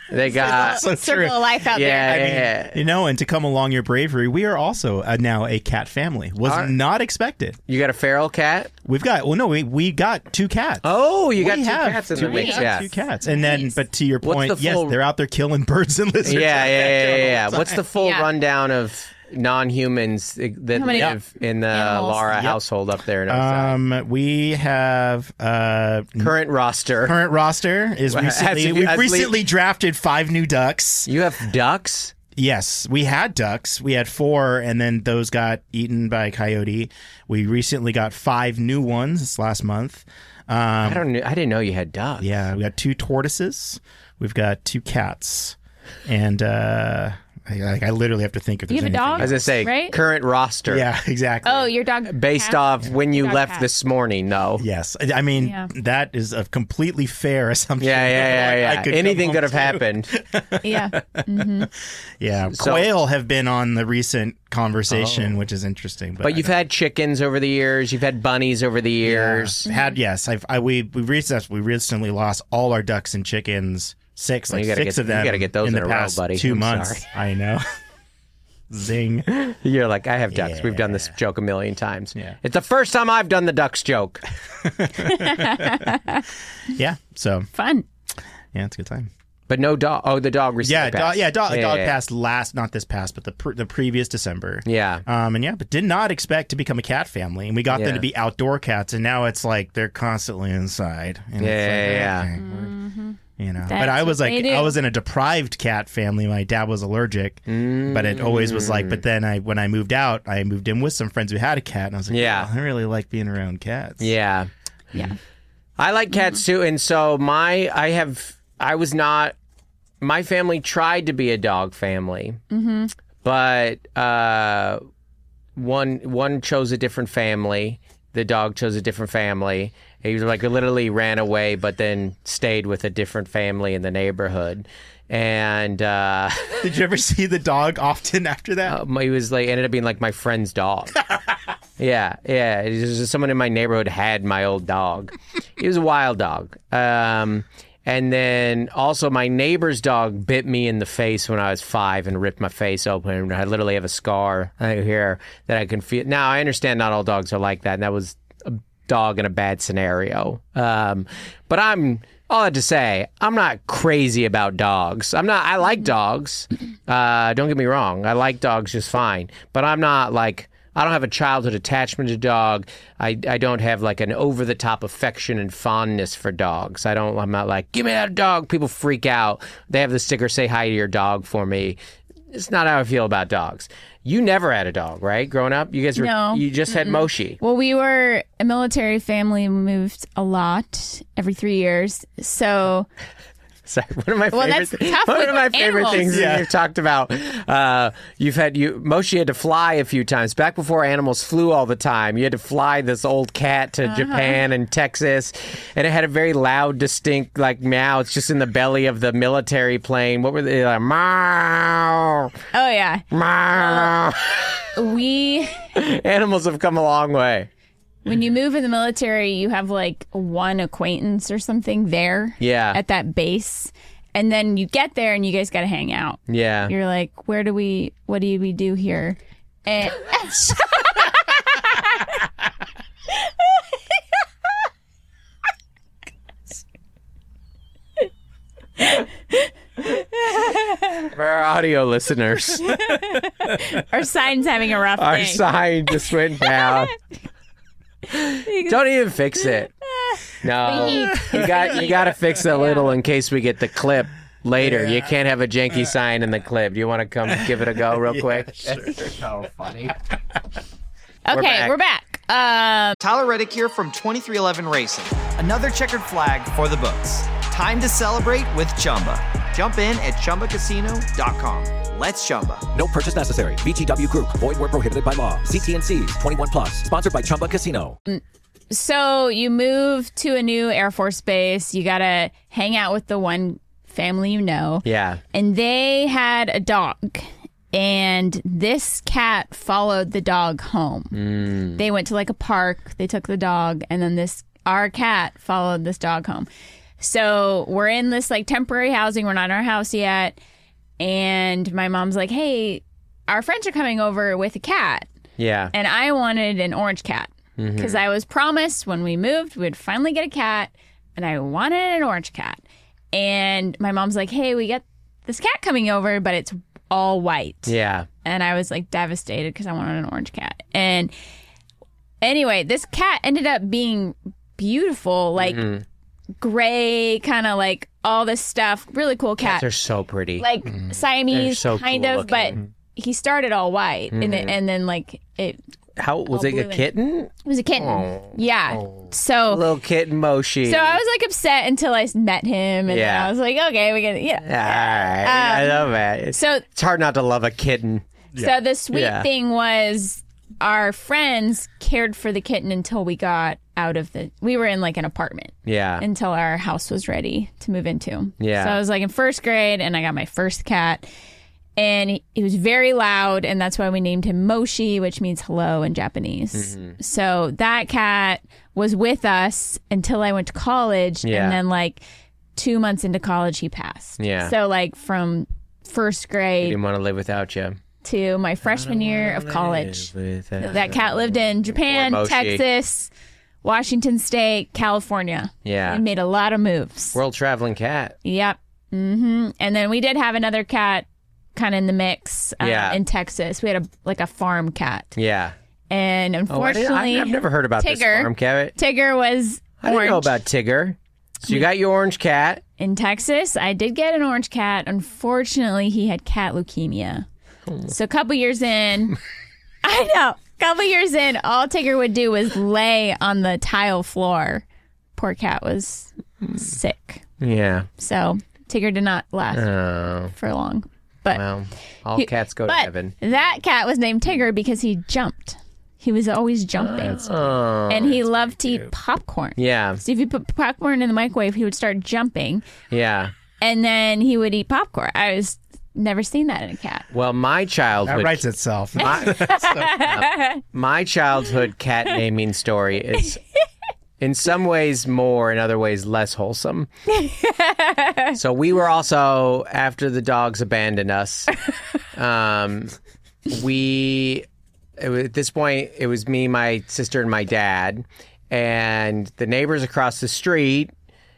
They got circle of life out there. Yeah. You know, and to come along your bravery, we are also now a cat family. Was not expected. You got a feral cat? We got 2 cats. Oh, you got 2 cats in the mix. Yeah, 2 cats. And then, but to your point, yes, they're out there killing birds and lizards. Yeah. What's the full rundown of non-humans that live in the Lara household up there in Oakside? We have current roster. Current roster is recently. We've recently drafted 5 new ducks. You have ducks? Yes, we had ducks. We had 4, and then those got eaten by a coyote. We recently got 5 new ones this last month. I didn't know you had ducks. Yeah, we got 2 tortoises. We've got 2 cats, and I literally have to think if there's You have a anything dog? As I say, Right? current roster. Yeah, exactly. Oh, your dog. Based off when you left passed. this morning, no. Yes, I mean that is a completely fair assumption. Yeah. I could Anything come could have home to. happened. Yeah. Yeah, quail have been on the recent conversation, which is interesting. But you've had chickens over the years. You've had bunnies over the years. We recently lost all our ducks and chickens. 6 of them. You gotta get those in the in a row, past buddy. 2 I'm months. sorry. I know. Zing. You're like, I have ducks. We've done this joke a million times. Yeah. It's the first time I've done the ducks joke. Yeah. So Fun. yeah, it's a good time. But no dog. Oh, the dog recently passed. Dog passed not this past, but the previous December. Yeah. But did not expect to become a cat family, and we got them to be outdoor cats, and now it's like they're constantly inside. And you know, but I was in a deprived cat family. My dad was allergic, but it always was like. But then when I moved out, I moved in with some friends who had a cat, and I was like, I really like being around cats. Yeah. I like cats too, and so my family tried to be a dog family, but one chose a different family. The dog chose a different family. He was like literally ran away, but then stayed with a different family in the neighborhood. And did you ever see the dog often after that? He was like ended up being like my friend's dog. Yeah. It was just someone in my neighborhood had my old dog. He was a wild dog. And then also my neighbor's dog bit me in the face when I was 5 and ripped my face open. I literally have a scar here that I can feel. Now, I understand not all dogs are like that, and that was a dog in a bad scenario. But all I have to say, I'm not crazy about dogs. I like dogs. Don't get me wrong. I like dogs just fine. But I'm not like... I don't have a childhood attachment to dog. I don't have like an over-the-top affection and fondness for dogs. I'm not like, give me that dog. People freak out. They have the sticker, say hi to your dog for me. It's not how I feel about dogs. You never had a dog, right? Growing up? You guys you just had Moshi. Well, we were a military family, moved a lot every 3 years. So... Sorry, one of my favorite things you've talked about. Moshi had to fly a few times. Back before animals flew all the time, you had to fly this old cat to Japan and Texas, and it had a very loud, distinct like meow. It's just in the belly of the military plane. What were they like? Meow. Oh yeah. Meow. Animals have come a long way. When you move in the military, you have like one acquaintance or something there at that base. And then you get there and you guys got to hang out. Yeah. You're like, what do we do here? And For our audio listeners. Our sign's having a rough day. Our sign just went down. Don't even fix it. No, you got to fix it a little in case we get the clip later. Yeah. You can't have a janky sign in the clip. Do you want to come give it a go real quick? Sure. So funny. Okay, we're back. Tyler Reddick here from 2311 Racing. Another checkered flag for the books. Time to celebrate with Chumba. Jump in at ChumbaCasino.com. Let's Chumba. No purchase necessary. VGW Group. Void where prohibited by law. CT&Cs. 21 plus. Sponsored by Chumba Casino. So you move to a new Air Force base. You got to hang out with the one family you know. Yeah. And they had a dog. And this cat followed the dog home. They went to like a park. They took the dog. And then our cat followed this dog home. So we're in this like temporary housing. We're not in our house yet. And my mom's like, hey, our friends are coming over with a cat. Yeah. And I wanted an orange cat because I was promised when we moved, we'd finally get a cat. And I wanted an orange cat. And my mom's like, hey, we got this cat coming over, but it's all white. Yeah. And I was like devastated because I wanted an orange cat. And anyway, this cat ended up being beautiful, like gray, kind of like all this stuff. Really cool cat. Cats are so pretty. Like Siamese, so kind cool of, but he started all white. And then like it. How was it? A kitten? It was a kitten. Oh. Yeah. So Little kitten Moshi. So I was like upset until I met him, and then I was like, okay, we get All right. I love that. So it's hard not to love a kitten. So the sweet thing was our friends cared for the kitten until we got out of we were in like an apartment. Yeah. Until our house was ready to move into. Yeah. So I was like in first grade, and I got my first cat. And he was very loud, and that's why we named him Moshi, which means hello in Japanese. So that cat was with us until I went to college, and then like 2 months into college, he passed. Yeah. So like from first He grade didn't want to live without you. to my freshman year of college, that cat lived in Japan, Poor Moshi. Texas, Washington State, California. Yeah. And made a lot of moves. World traveling cat. Yep. And then we did have another cat kind of in the mix in Texas. We had a farm cat. Yeah. And unfortunately, I've never heard about this farm cat. Tigger was I didn't know about Tigger. So you got your orange cat. In Texas, I did get an orange cat. Unfortunately, he had cat leukemia. So a couple years in, all Tigger would do was lay on the tile floor. Poor cat was sick. Yeah. So Tigger did not last for long. But well, all cats go to heaven. That cat was named Tigger because he jumped. He was always jumping. And he loved to eat popcorn. Yeah. So if you put popcorn in the microwave, he would start jumping. Yeah. And then he would eat popcorn. I was never seen that in a cat. Well, my childhood... That writes itself. My childhood cat naming story is... in some ways more, in other ways less wholesome. So we were also, after the dogs abandoned us, at this point, it was me, my sister, and my dad. And the neighbors across the street,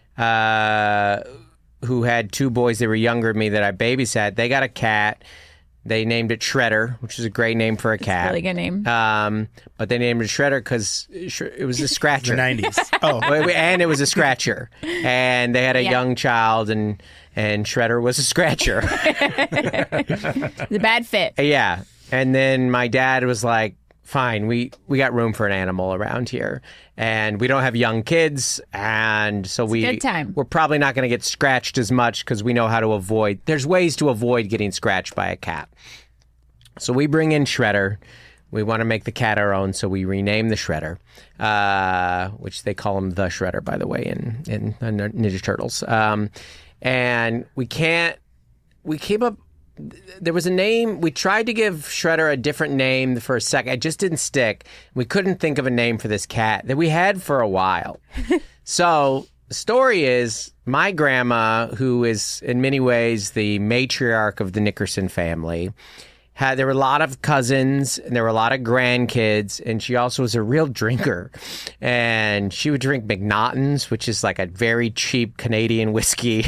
who had two boys that were younger than me that I babysat, they got a cat. They named it Shredder, which is a great name for a cat. Really good name. But they named it Shredder because it was a scratcher. The 90s. Oh. And it was a scratcher. And they had a young child, and Shredder was a scratcher. The bad fit. Yeah. And then my dad was like, fine, we got room for an animal around here. And we don't have young kids, and so good time. We're probably not going to get scratched as much because we know how to avoid. There's ways to avoid getting scratched by a cat. So we bring in Shredder. We want to make the cat our own, so we rename the Shredder, which they call him the Shredder, by the way, in Ninja Turtles. And we came up. There was a name. We tried to give Shredder a different name for a second. It just didn't stick. We couldn't think of a name for this cat that we had for a while. So the story is my grandma, who is in many ways the matriarch of the Nickerson family, there were a lot of cousins and there were a lot of grandkids, and she also was a real drinker. And she would drink McNaughton's, which is like a very cheap Canadian whiskey.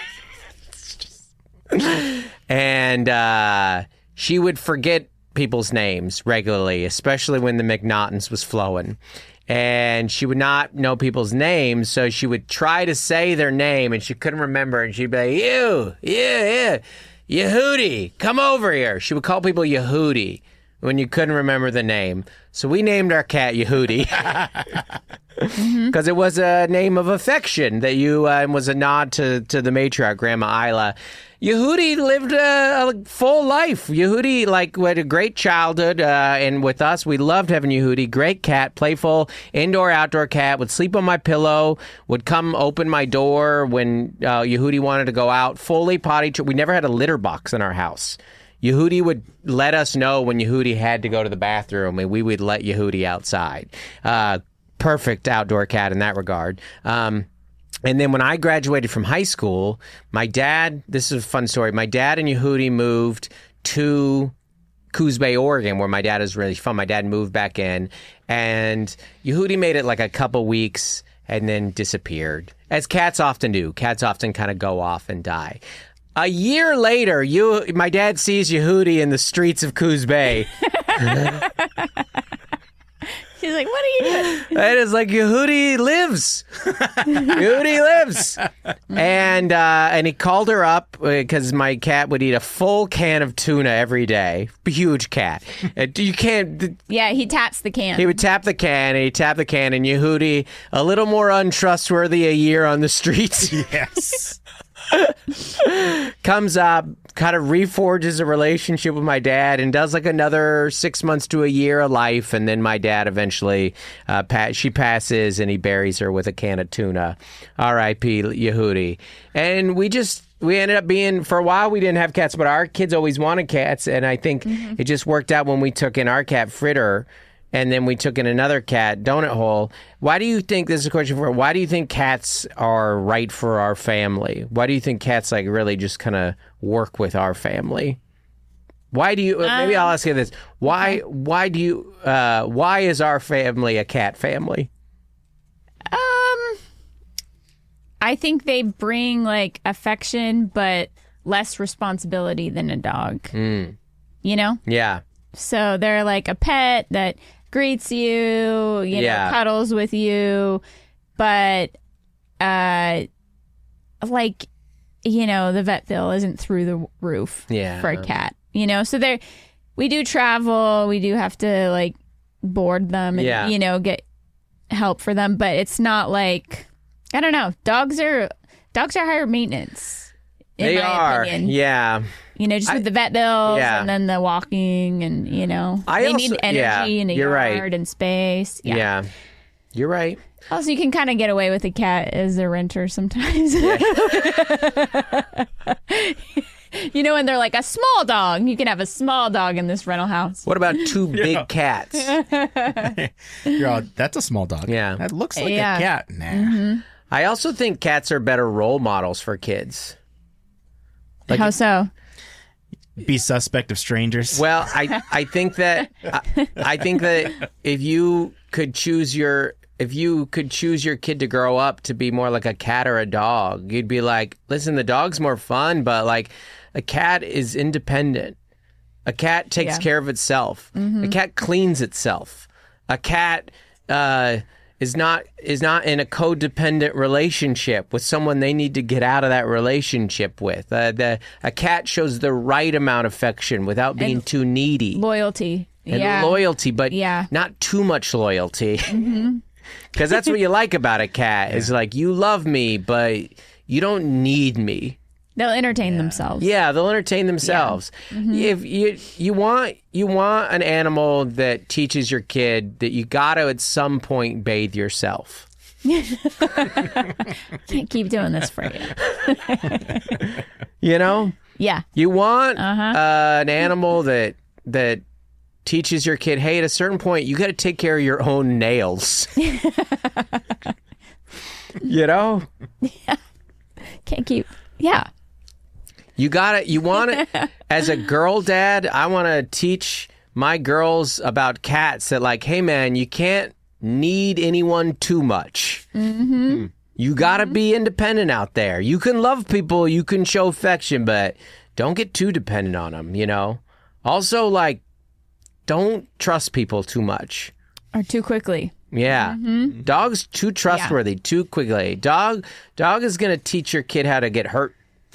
And she would forget people's names regularly, especially when the McNaughton's was flowing. And she would not know people's names, so she would try to say their name, and she couldn't remember. And she'd be like, Yehudi, come over here. She would call people Yehudi when you couldn't remember the name. So we named our cat Yehudi. Because it was a name of affection that was a nod to the matriarch, Grandma Isla. Yehudi lived a full life. Yehudi had a great childhood, and with us, we loved having Yehudi. Great cat, playful, indoor, outdoor cat, would sleep on my pillow, would come open my door when Yehudi wanted to go out, fully potty trained. We never had a litter box in our house. Yehudi would let us know when Yehudi had to go to the bathroom, and we would let Yehudi outside. Perfect outdoor cat in that regard. And then when I graduated from high school, my dad, this is a fun story, my dad and Yehudi moved to Coos Bay, Oregon, where my dad is really from. My dad moved back in, and Yehudi made it like a couple weeks and then disappeared, as cats often do. Cats often kind of go off and die. A year later, my dad sees Yehudi in the streets of Coos Bay. She's like, what are you doing? And it's like, Yehudi lives. Yehudi lives. And he called her up because my cat would eat a full can of tuna every day. Huge cat. You can't... Yeah, he taps the can. He would tap the can, and and Yehudi, a little more untrustworthy a year on the streets. Yes. Comes up, kind of reforges a relationship with my dad, and does like another 6 months to a year of life, and then my dad eventually she passes, and he buries her with a can of tuna. R.I.P. Yehudi. And we ended up being, for a while we didn't have cats, but our kids always wanted cats, and I think it just worked out when we took in our cat Fritter. And then we took in another cat, Donut Hole. Why do you think, this is a question for, why do you think cats are right for our family? Why do you think cats like really just kind of work with our family? Why do you, maybe I'll ask you this. Why is our family a cat family? I think they bring like affection, but less responsibility than a dog. You know? Yeah. So they're like a pet that greets you, you know, cuddles with you, but like, you know, the vet bill isn't through the roof for a cat, you know. So we do travel, we do have to like board them and you know, get help for them, but it's not like, I don't know, dogs are higher maintenance in my opinion. Yeah. You know, just with the vet bills and then the walking and, you know, they need energy in a yard and space. Yeah. You're right. Also, you can kind of get away with a cat as a renter sometimes. You know, when they're like a small dog, you can have a small dog in this rental house. What about two big cats? You're all, that's a small dog. Yeah. That looks like a cat. Nah. I also think cats are better role models for kids. Like, how so? Be suspect of strangers. Well, I think that if you could choose your kid to grow up to be more like a cat or a dog, you'd be like, listen, the dog's more fun, but like a cat is independent. A cat takes care of itself. A cat cleans itself. A cat is not in a codependent relationship with someone they need to get out of that relationship with. A cat shows the right amount of affection without being too needy. Loyalty. And loyalty, but not too much loyalty. Because that's what you like about a cat is like, you love me, but you don't need me. They'll entertain themselves. Yeah, they'll entertain themselves. If you want an animal that teaches your kid that you got to at some point bathe yourself. Can't keep doing this for you. You know? Yeah. You want an animal that teaches your kid, hey, at a certain point, you got to take care of your own nails. You know? Yeah. Can't keep. Yeah. You want it as a girl dad. I want to teach my girls about cats that, like, hey, man, you can't need anyone too much. You got to be independent out there. You can love people, you can show affection, but don't get too dependent on them, you know? Also, like, don't trust people too much. Or too quickly. Yeah. Dog's too trustworthy too quickly. Dog is going to teach your kid how to get hurt.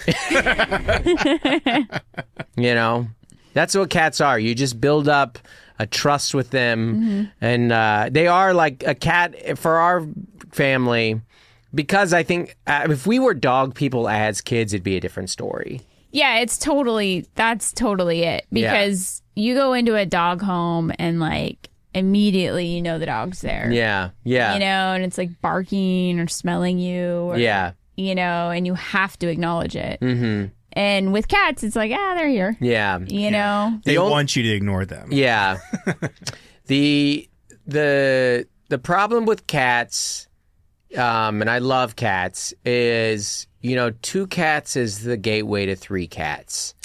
You know, that's what cats are. You just build up a trust with them, and they are like a cat for our family. Because I think if we were dog people as kids, it'd be a different story. Yeah, that's totally it. Because you go into a dog home and like immediately you know the dog's there. Yeah. You know, and it's like barking or smelling you. Or, you know, and you have to acknowledge it. And with cats, it's like, they're here. Yeah. You know? They want you to ignore them. Yeah. The problem with cats and I love cats, is, 2 cats is the gateway to 3 cats.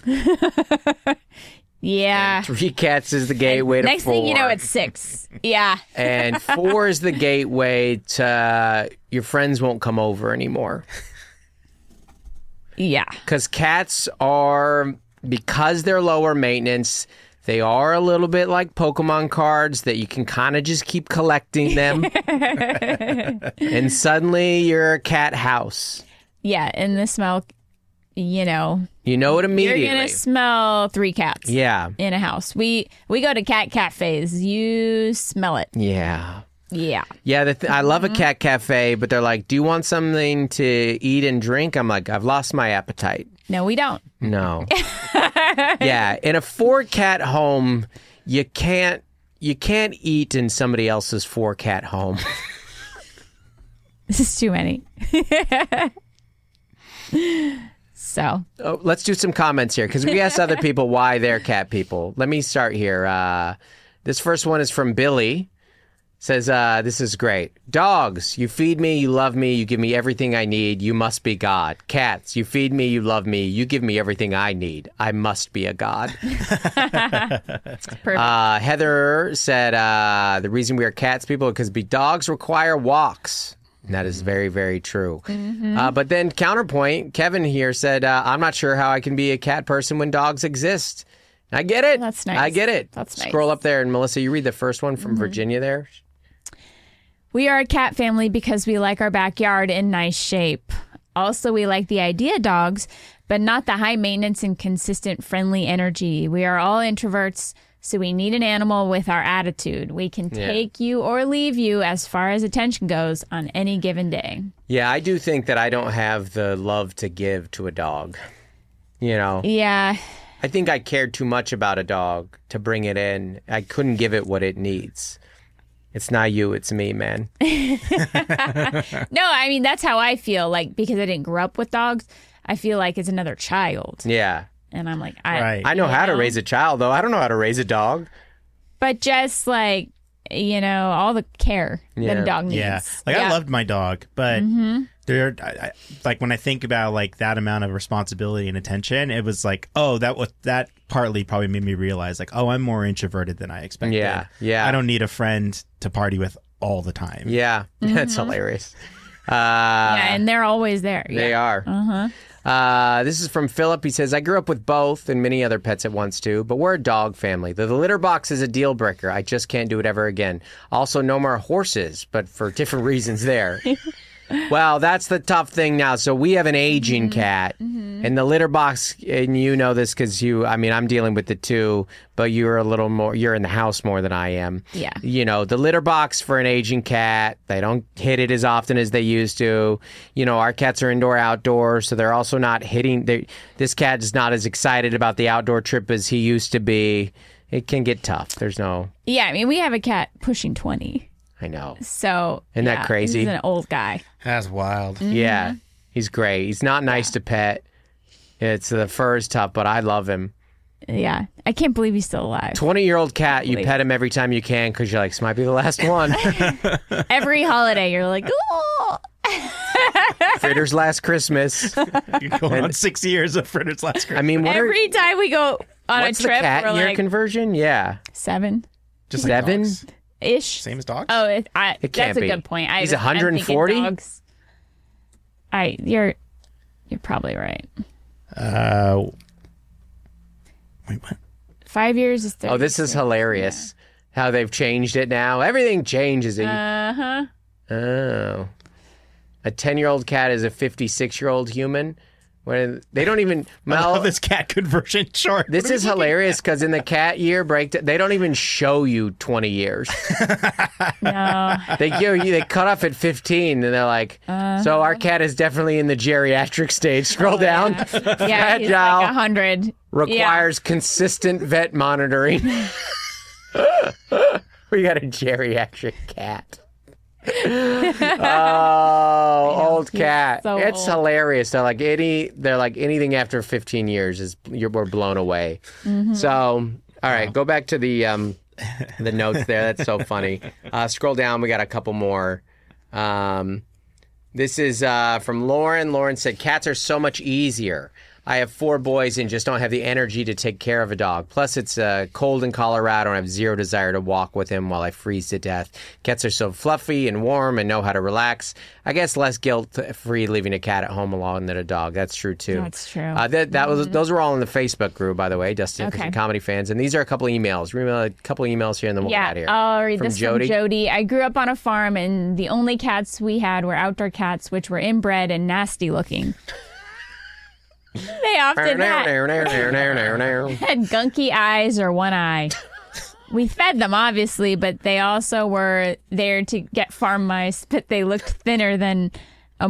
Yeah. 3 cats is the gateway to 4. Next thing you know, it's 6. Yeah. And 4 is the gateway to your friends won't come over anymore. Yeah. Because cats are, because they're lower maintenance, they are a little bit like Pokemon cards that you can kind of just keep collecting them. And suddenly you're a cat house. Yeah, and the smell, You know it immediately. You're going to smell 3 cats. Yeah. In a house. We go to cat cafes. You smell it. Yeah. Yeah. Yeah, I love a cat cafe, but they're like, do you want something to eat and drink? I'm like, I've lost my appetite. No, we don't. No. Yeah, in a 4-cat home, you can't eat in somebody else's 4-cat home. This is too many. So. Oh, let's do some comments here, because we asked other people why they're cat people. Let me start here. This first one is from Billy. Says, this is great. Dogs, you feed me, you love me, you give me everything I need. You must be God. Cats, you feed me, you love me, you give me everything I need. I must be a god. Perfect. Heather said, the reason we are cats people is because dogs require walks. And that is very, very true. Mm-hmm. But then counterpoint, Kevin here said, I'm not sure how I can be a cat person when dogs exist. I get it. That's nice. I get it. That's nice. Scroll up there, and Melissa, you read the first one from Virginia there. We are a cat family because we like our backyard in nice shape. Also, we like the idea of dogs, but not the high maintenance and consistent friendly energy. We are all introverts, so we need an animal with our attitude. We can take you or leave you as far as attention goes on any given day. Yeah, I do think that I don't have the love to give to a dog. Yeah. I think I cared too much about a dog to bring it in. I couldn't give it what it needs. It's not you, it's me, man. No, I mean, that's how I feel. Like, because I didn't grow up with dogs, I feel like it's another child. Yeah. And I'm like, I know how to raise a child, though. I don't know how to raise a dog. But just like, all the care that a dog needs. Yeah. I loved my dog, but like when I think about like that amount of responsibility and attention, it was like, that partly probably made me realize like, I'm more introverted than I expected. Yeah. Yeah. I don't need a friend to party with all the time. Yeah. That's hilarious. Yeah, and they're always there. They are. This is from Philip. He says, I grew up with both and many other pets at once too, but we're a dog family. The litter box is a deal breaker. I just can't do it ever again. Also, no more horses, but for different reasons there. Well, that's the tough thing now. So we have an aging cat, and the litter box, and you know this because I'm dealing with it too, but you're in the house more than I am. Yeah. The litter box for an aging cat, they don't hit it as often as they used to. Our cats are indoor, outdoor, so they're also not hitting. This cat is not as excited about the outdoor trip as he used to be. It can get tough. Yeah, I mean, we have a cat pushing 20. I know. So, isn't that crazy? He's an old guy. That's wild. Mm-hmm. Yeah, he's great. He's not nice to pet. The fur is tough, but I love him. Yeah, I can't believe he's still alive. 20-year-old cat, you pet him every time you can because you're like, this might be the last one. Every holiday, you're like, oh. Fritter's Last Christmas. You're going on 6 years of Fritter's Last Christmas. I mean, every time we go on a trip, what's the cat we're year like, conversion? Yeah. 7. Just 7? Like dogs. Ish. Same as dogs? Oh, It can't that's a be. good point. He's 140? You're probably right. Wait, what? 5 years is 30. Oh, this is hilarious. How they've changed it now. Everything changes. Uh-huh. Oh. A 10-year-old cat is a 56-year-old human. When they don't even... I love this cat conversion chart. This is hilarious because in the cat year breakdown, they don't even show you 20 years. No. They cut off at 15 and they're like, so our cat is definitely in the geriatric stage. Scroll down. Yeah, he's like 100. Requires consistent vet monitoring. We got a geriatric cat. Old cat. So it's old. hilarious. They're like anything after 15 years we're blown away. Mm-hmm. So, all right, go back to the notes there. That's so funny. Scroll down. We got a couple more. This is from Lauren. Lauren said, cats are so much easier. I have 4 boys and just don't have the energy to take care of a dog. Plus, it's cold in Colorado and I have zero desire to walk with him while I freeze to death. Cats are so fluffy and warm and know how to relax. I guess less guilt-free leaving a cat at home alone than a dog. That's true, too. That's true. Those were all in the Facebook group, by the way, Dusty and Christian Comedy Fans. And these are a couple emails. We're going to a couple emails here and then we'll get out of here. I'll read this from Jody. I grew up on a farm and the only cats we had were outdoor cats, which were inbred and nasty looking. They often had gunky eyes or one eye. We fed them, obviously, but they also were there to get farm mice, but they looked thinner than a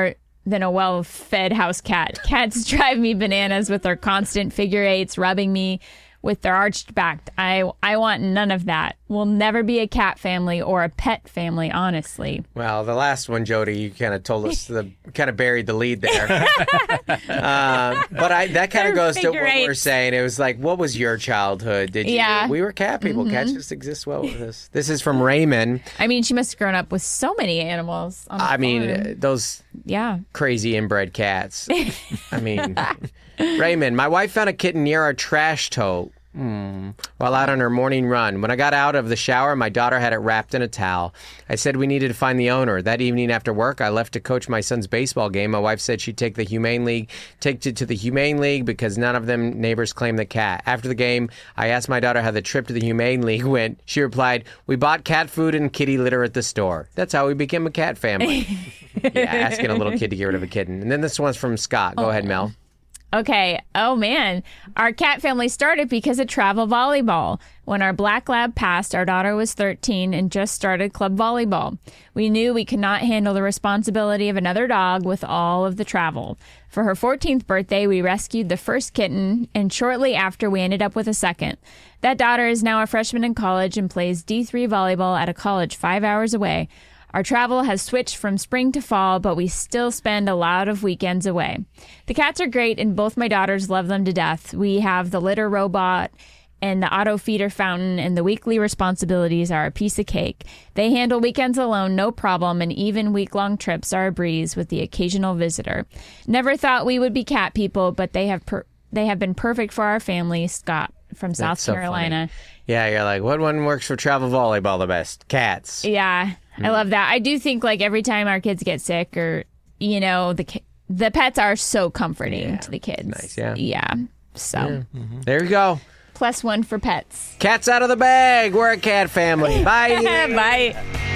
well-fed house cat. Cats drive me bananas with their constant figure eights, rubbing me with their arched back. I want none of that. We'll never be a cat family or a pet family, honestly. Well, the last one, Jody, you kind of told us, kind of buried the lead there. But that kind of goes to what we're saying. It was like, what was your childhood? We were cat people. Mm-hmm. Cats just exist well with us. This is from Raymond. I mean, she must have grown up with so many animals on the farm. Those crazy inbred cats. I mean, Raymond, my wife found a kitten near our trash tote while out on her morning run. When I got out of the shower, my daughter had it wrapped in a towel. I said we needed to find the owner. That evening after work, I left to coach my son's baseball game. My wife said she'd take it to the Humane League because none of them neighbors claimed the cat. After the game, I asked my daughter how the trip to the Humane League went. She replied, "We bought cat food and kitty litter at the store." That's how we became a cat family. Asking a little kid to get rid of a kitten. And then this one's from Scott. Go ahead, Mel. Okay. Oh, man. Our cat family started because of travel volleyball. When our black lab passed, our daughter was 13 and just started club volleyball. We knew we could not handle the responsibility of another dog with all of the travel. For her 14th birthday, we rescued the first kitten, and shortly after, we ended up with a second. That daughter is now a freshman in college and plays D3 volleyball at a college 5 hours away. Our travel has switched from spring to fall, but we still spend a lot of weekends away. The cats are great, and both my daughters love them to death. We have the litter robot and the auto feeder fountain, and the weekly responsibilities are a piece of cake. They handle weekends alone, no problem, and even week-long trips are a breeze with the occasional visitor. Never thought we would be cat people, but they have been perfect for our family. Scott from South Carolina. Funny. Yeah, you're like, what one works for travel volleyball the best? Cats. Yeah. I love that. I do think like every time our kids get sick or, the pets are so comforting to the kids. Nice, yeah. Yeah. So. Yeah. Mm-hmm. There you go. +1 for pets. Cats out of the bag. We're a cat family. Bye. Bye.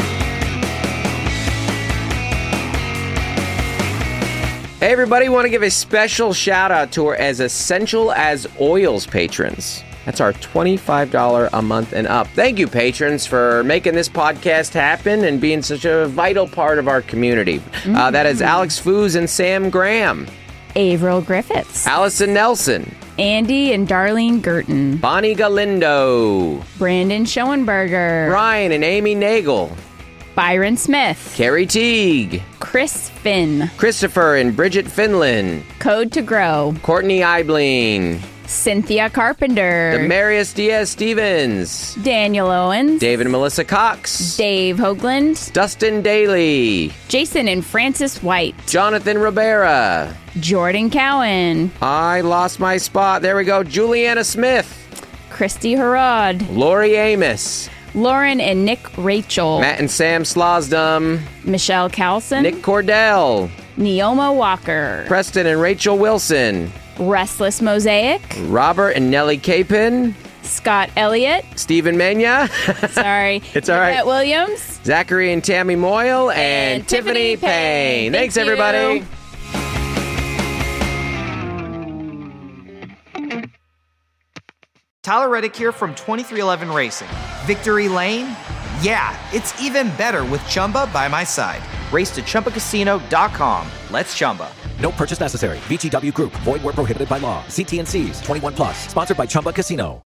Hey, everybody. Want to give a special shout out to our As Essential as Oils patrons. That's our $25 a month and up. Thank you, patrons, for making this podcast happen and being such a vital part of our community. That is Alex Foos and Sam Graham. Averill Griffiths. Allison Nelson. Andy and Darlene Girton. Bonnie Galindo. Brandon Schoenberger. Brian and Amy Nagel. Byron Smith. Carrie Teague. Chris Finn. Christopher and Bridget Finland. Code to Grow. Courtney Eibling. Cynthia Carpenter. Demarius Diaz Stevens. Daniel Owens. David and Melissa Cox. Dave Hoagland. Dustin Daly. Jason and Francis White. Jonathan Rivera. Jordan Cowan. I lost my spot. There we go. Juliana Smith. Christy Harrod. Lori Amos. Lauren and Nick Rachel. Matt and Sam Slosdom. Michelle Carlson. Nick Cordell. Neoma Walker. Preston and Rachel Wilson. Restless Mosaic. Robert and Nellie Capin. Scott Elliott. Stephen Mena. Sorry. It's all right. Matt Williams. Zachary and Tammy Moyle. And Tiffany Payne. Thanks, everybody. Tyler Reddick here from 2311 Racing. Victory Lane? Yeah, it's even better with Chumba by my side. Race to ChumbaCasino.com. Let's Chumba. No purchase necessary. VGW Group. Void where prohibited by law. See T&Cs. 21+. Sponsored by Chumba Casino.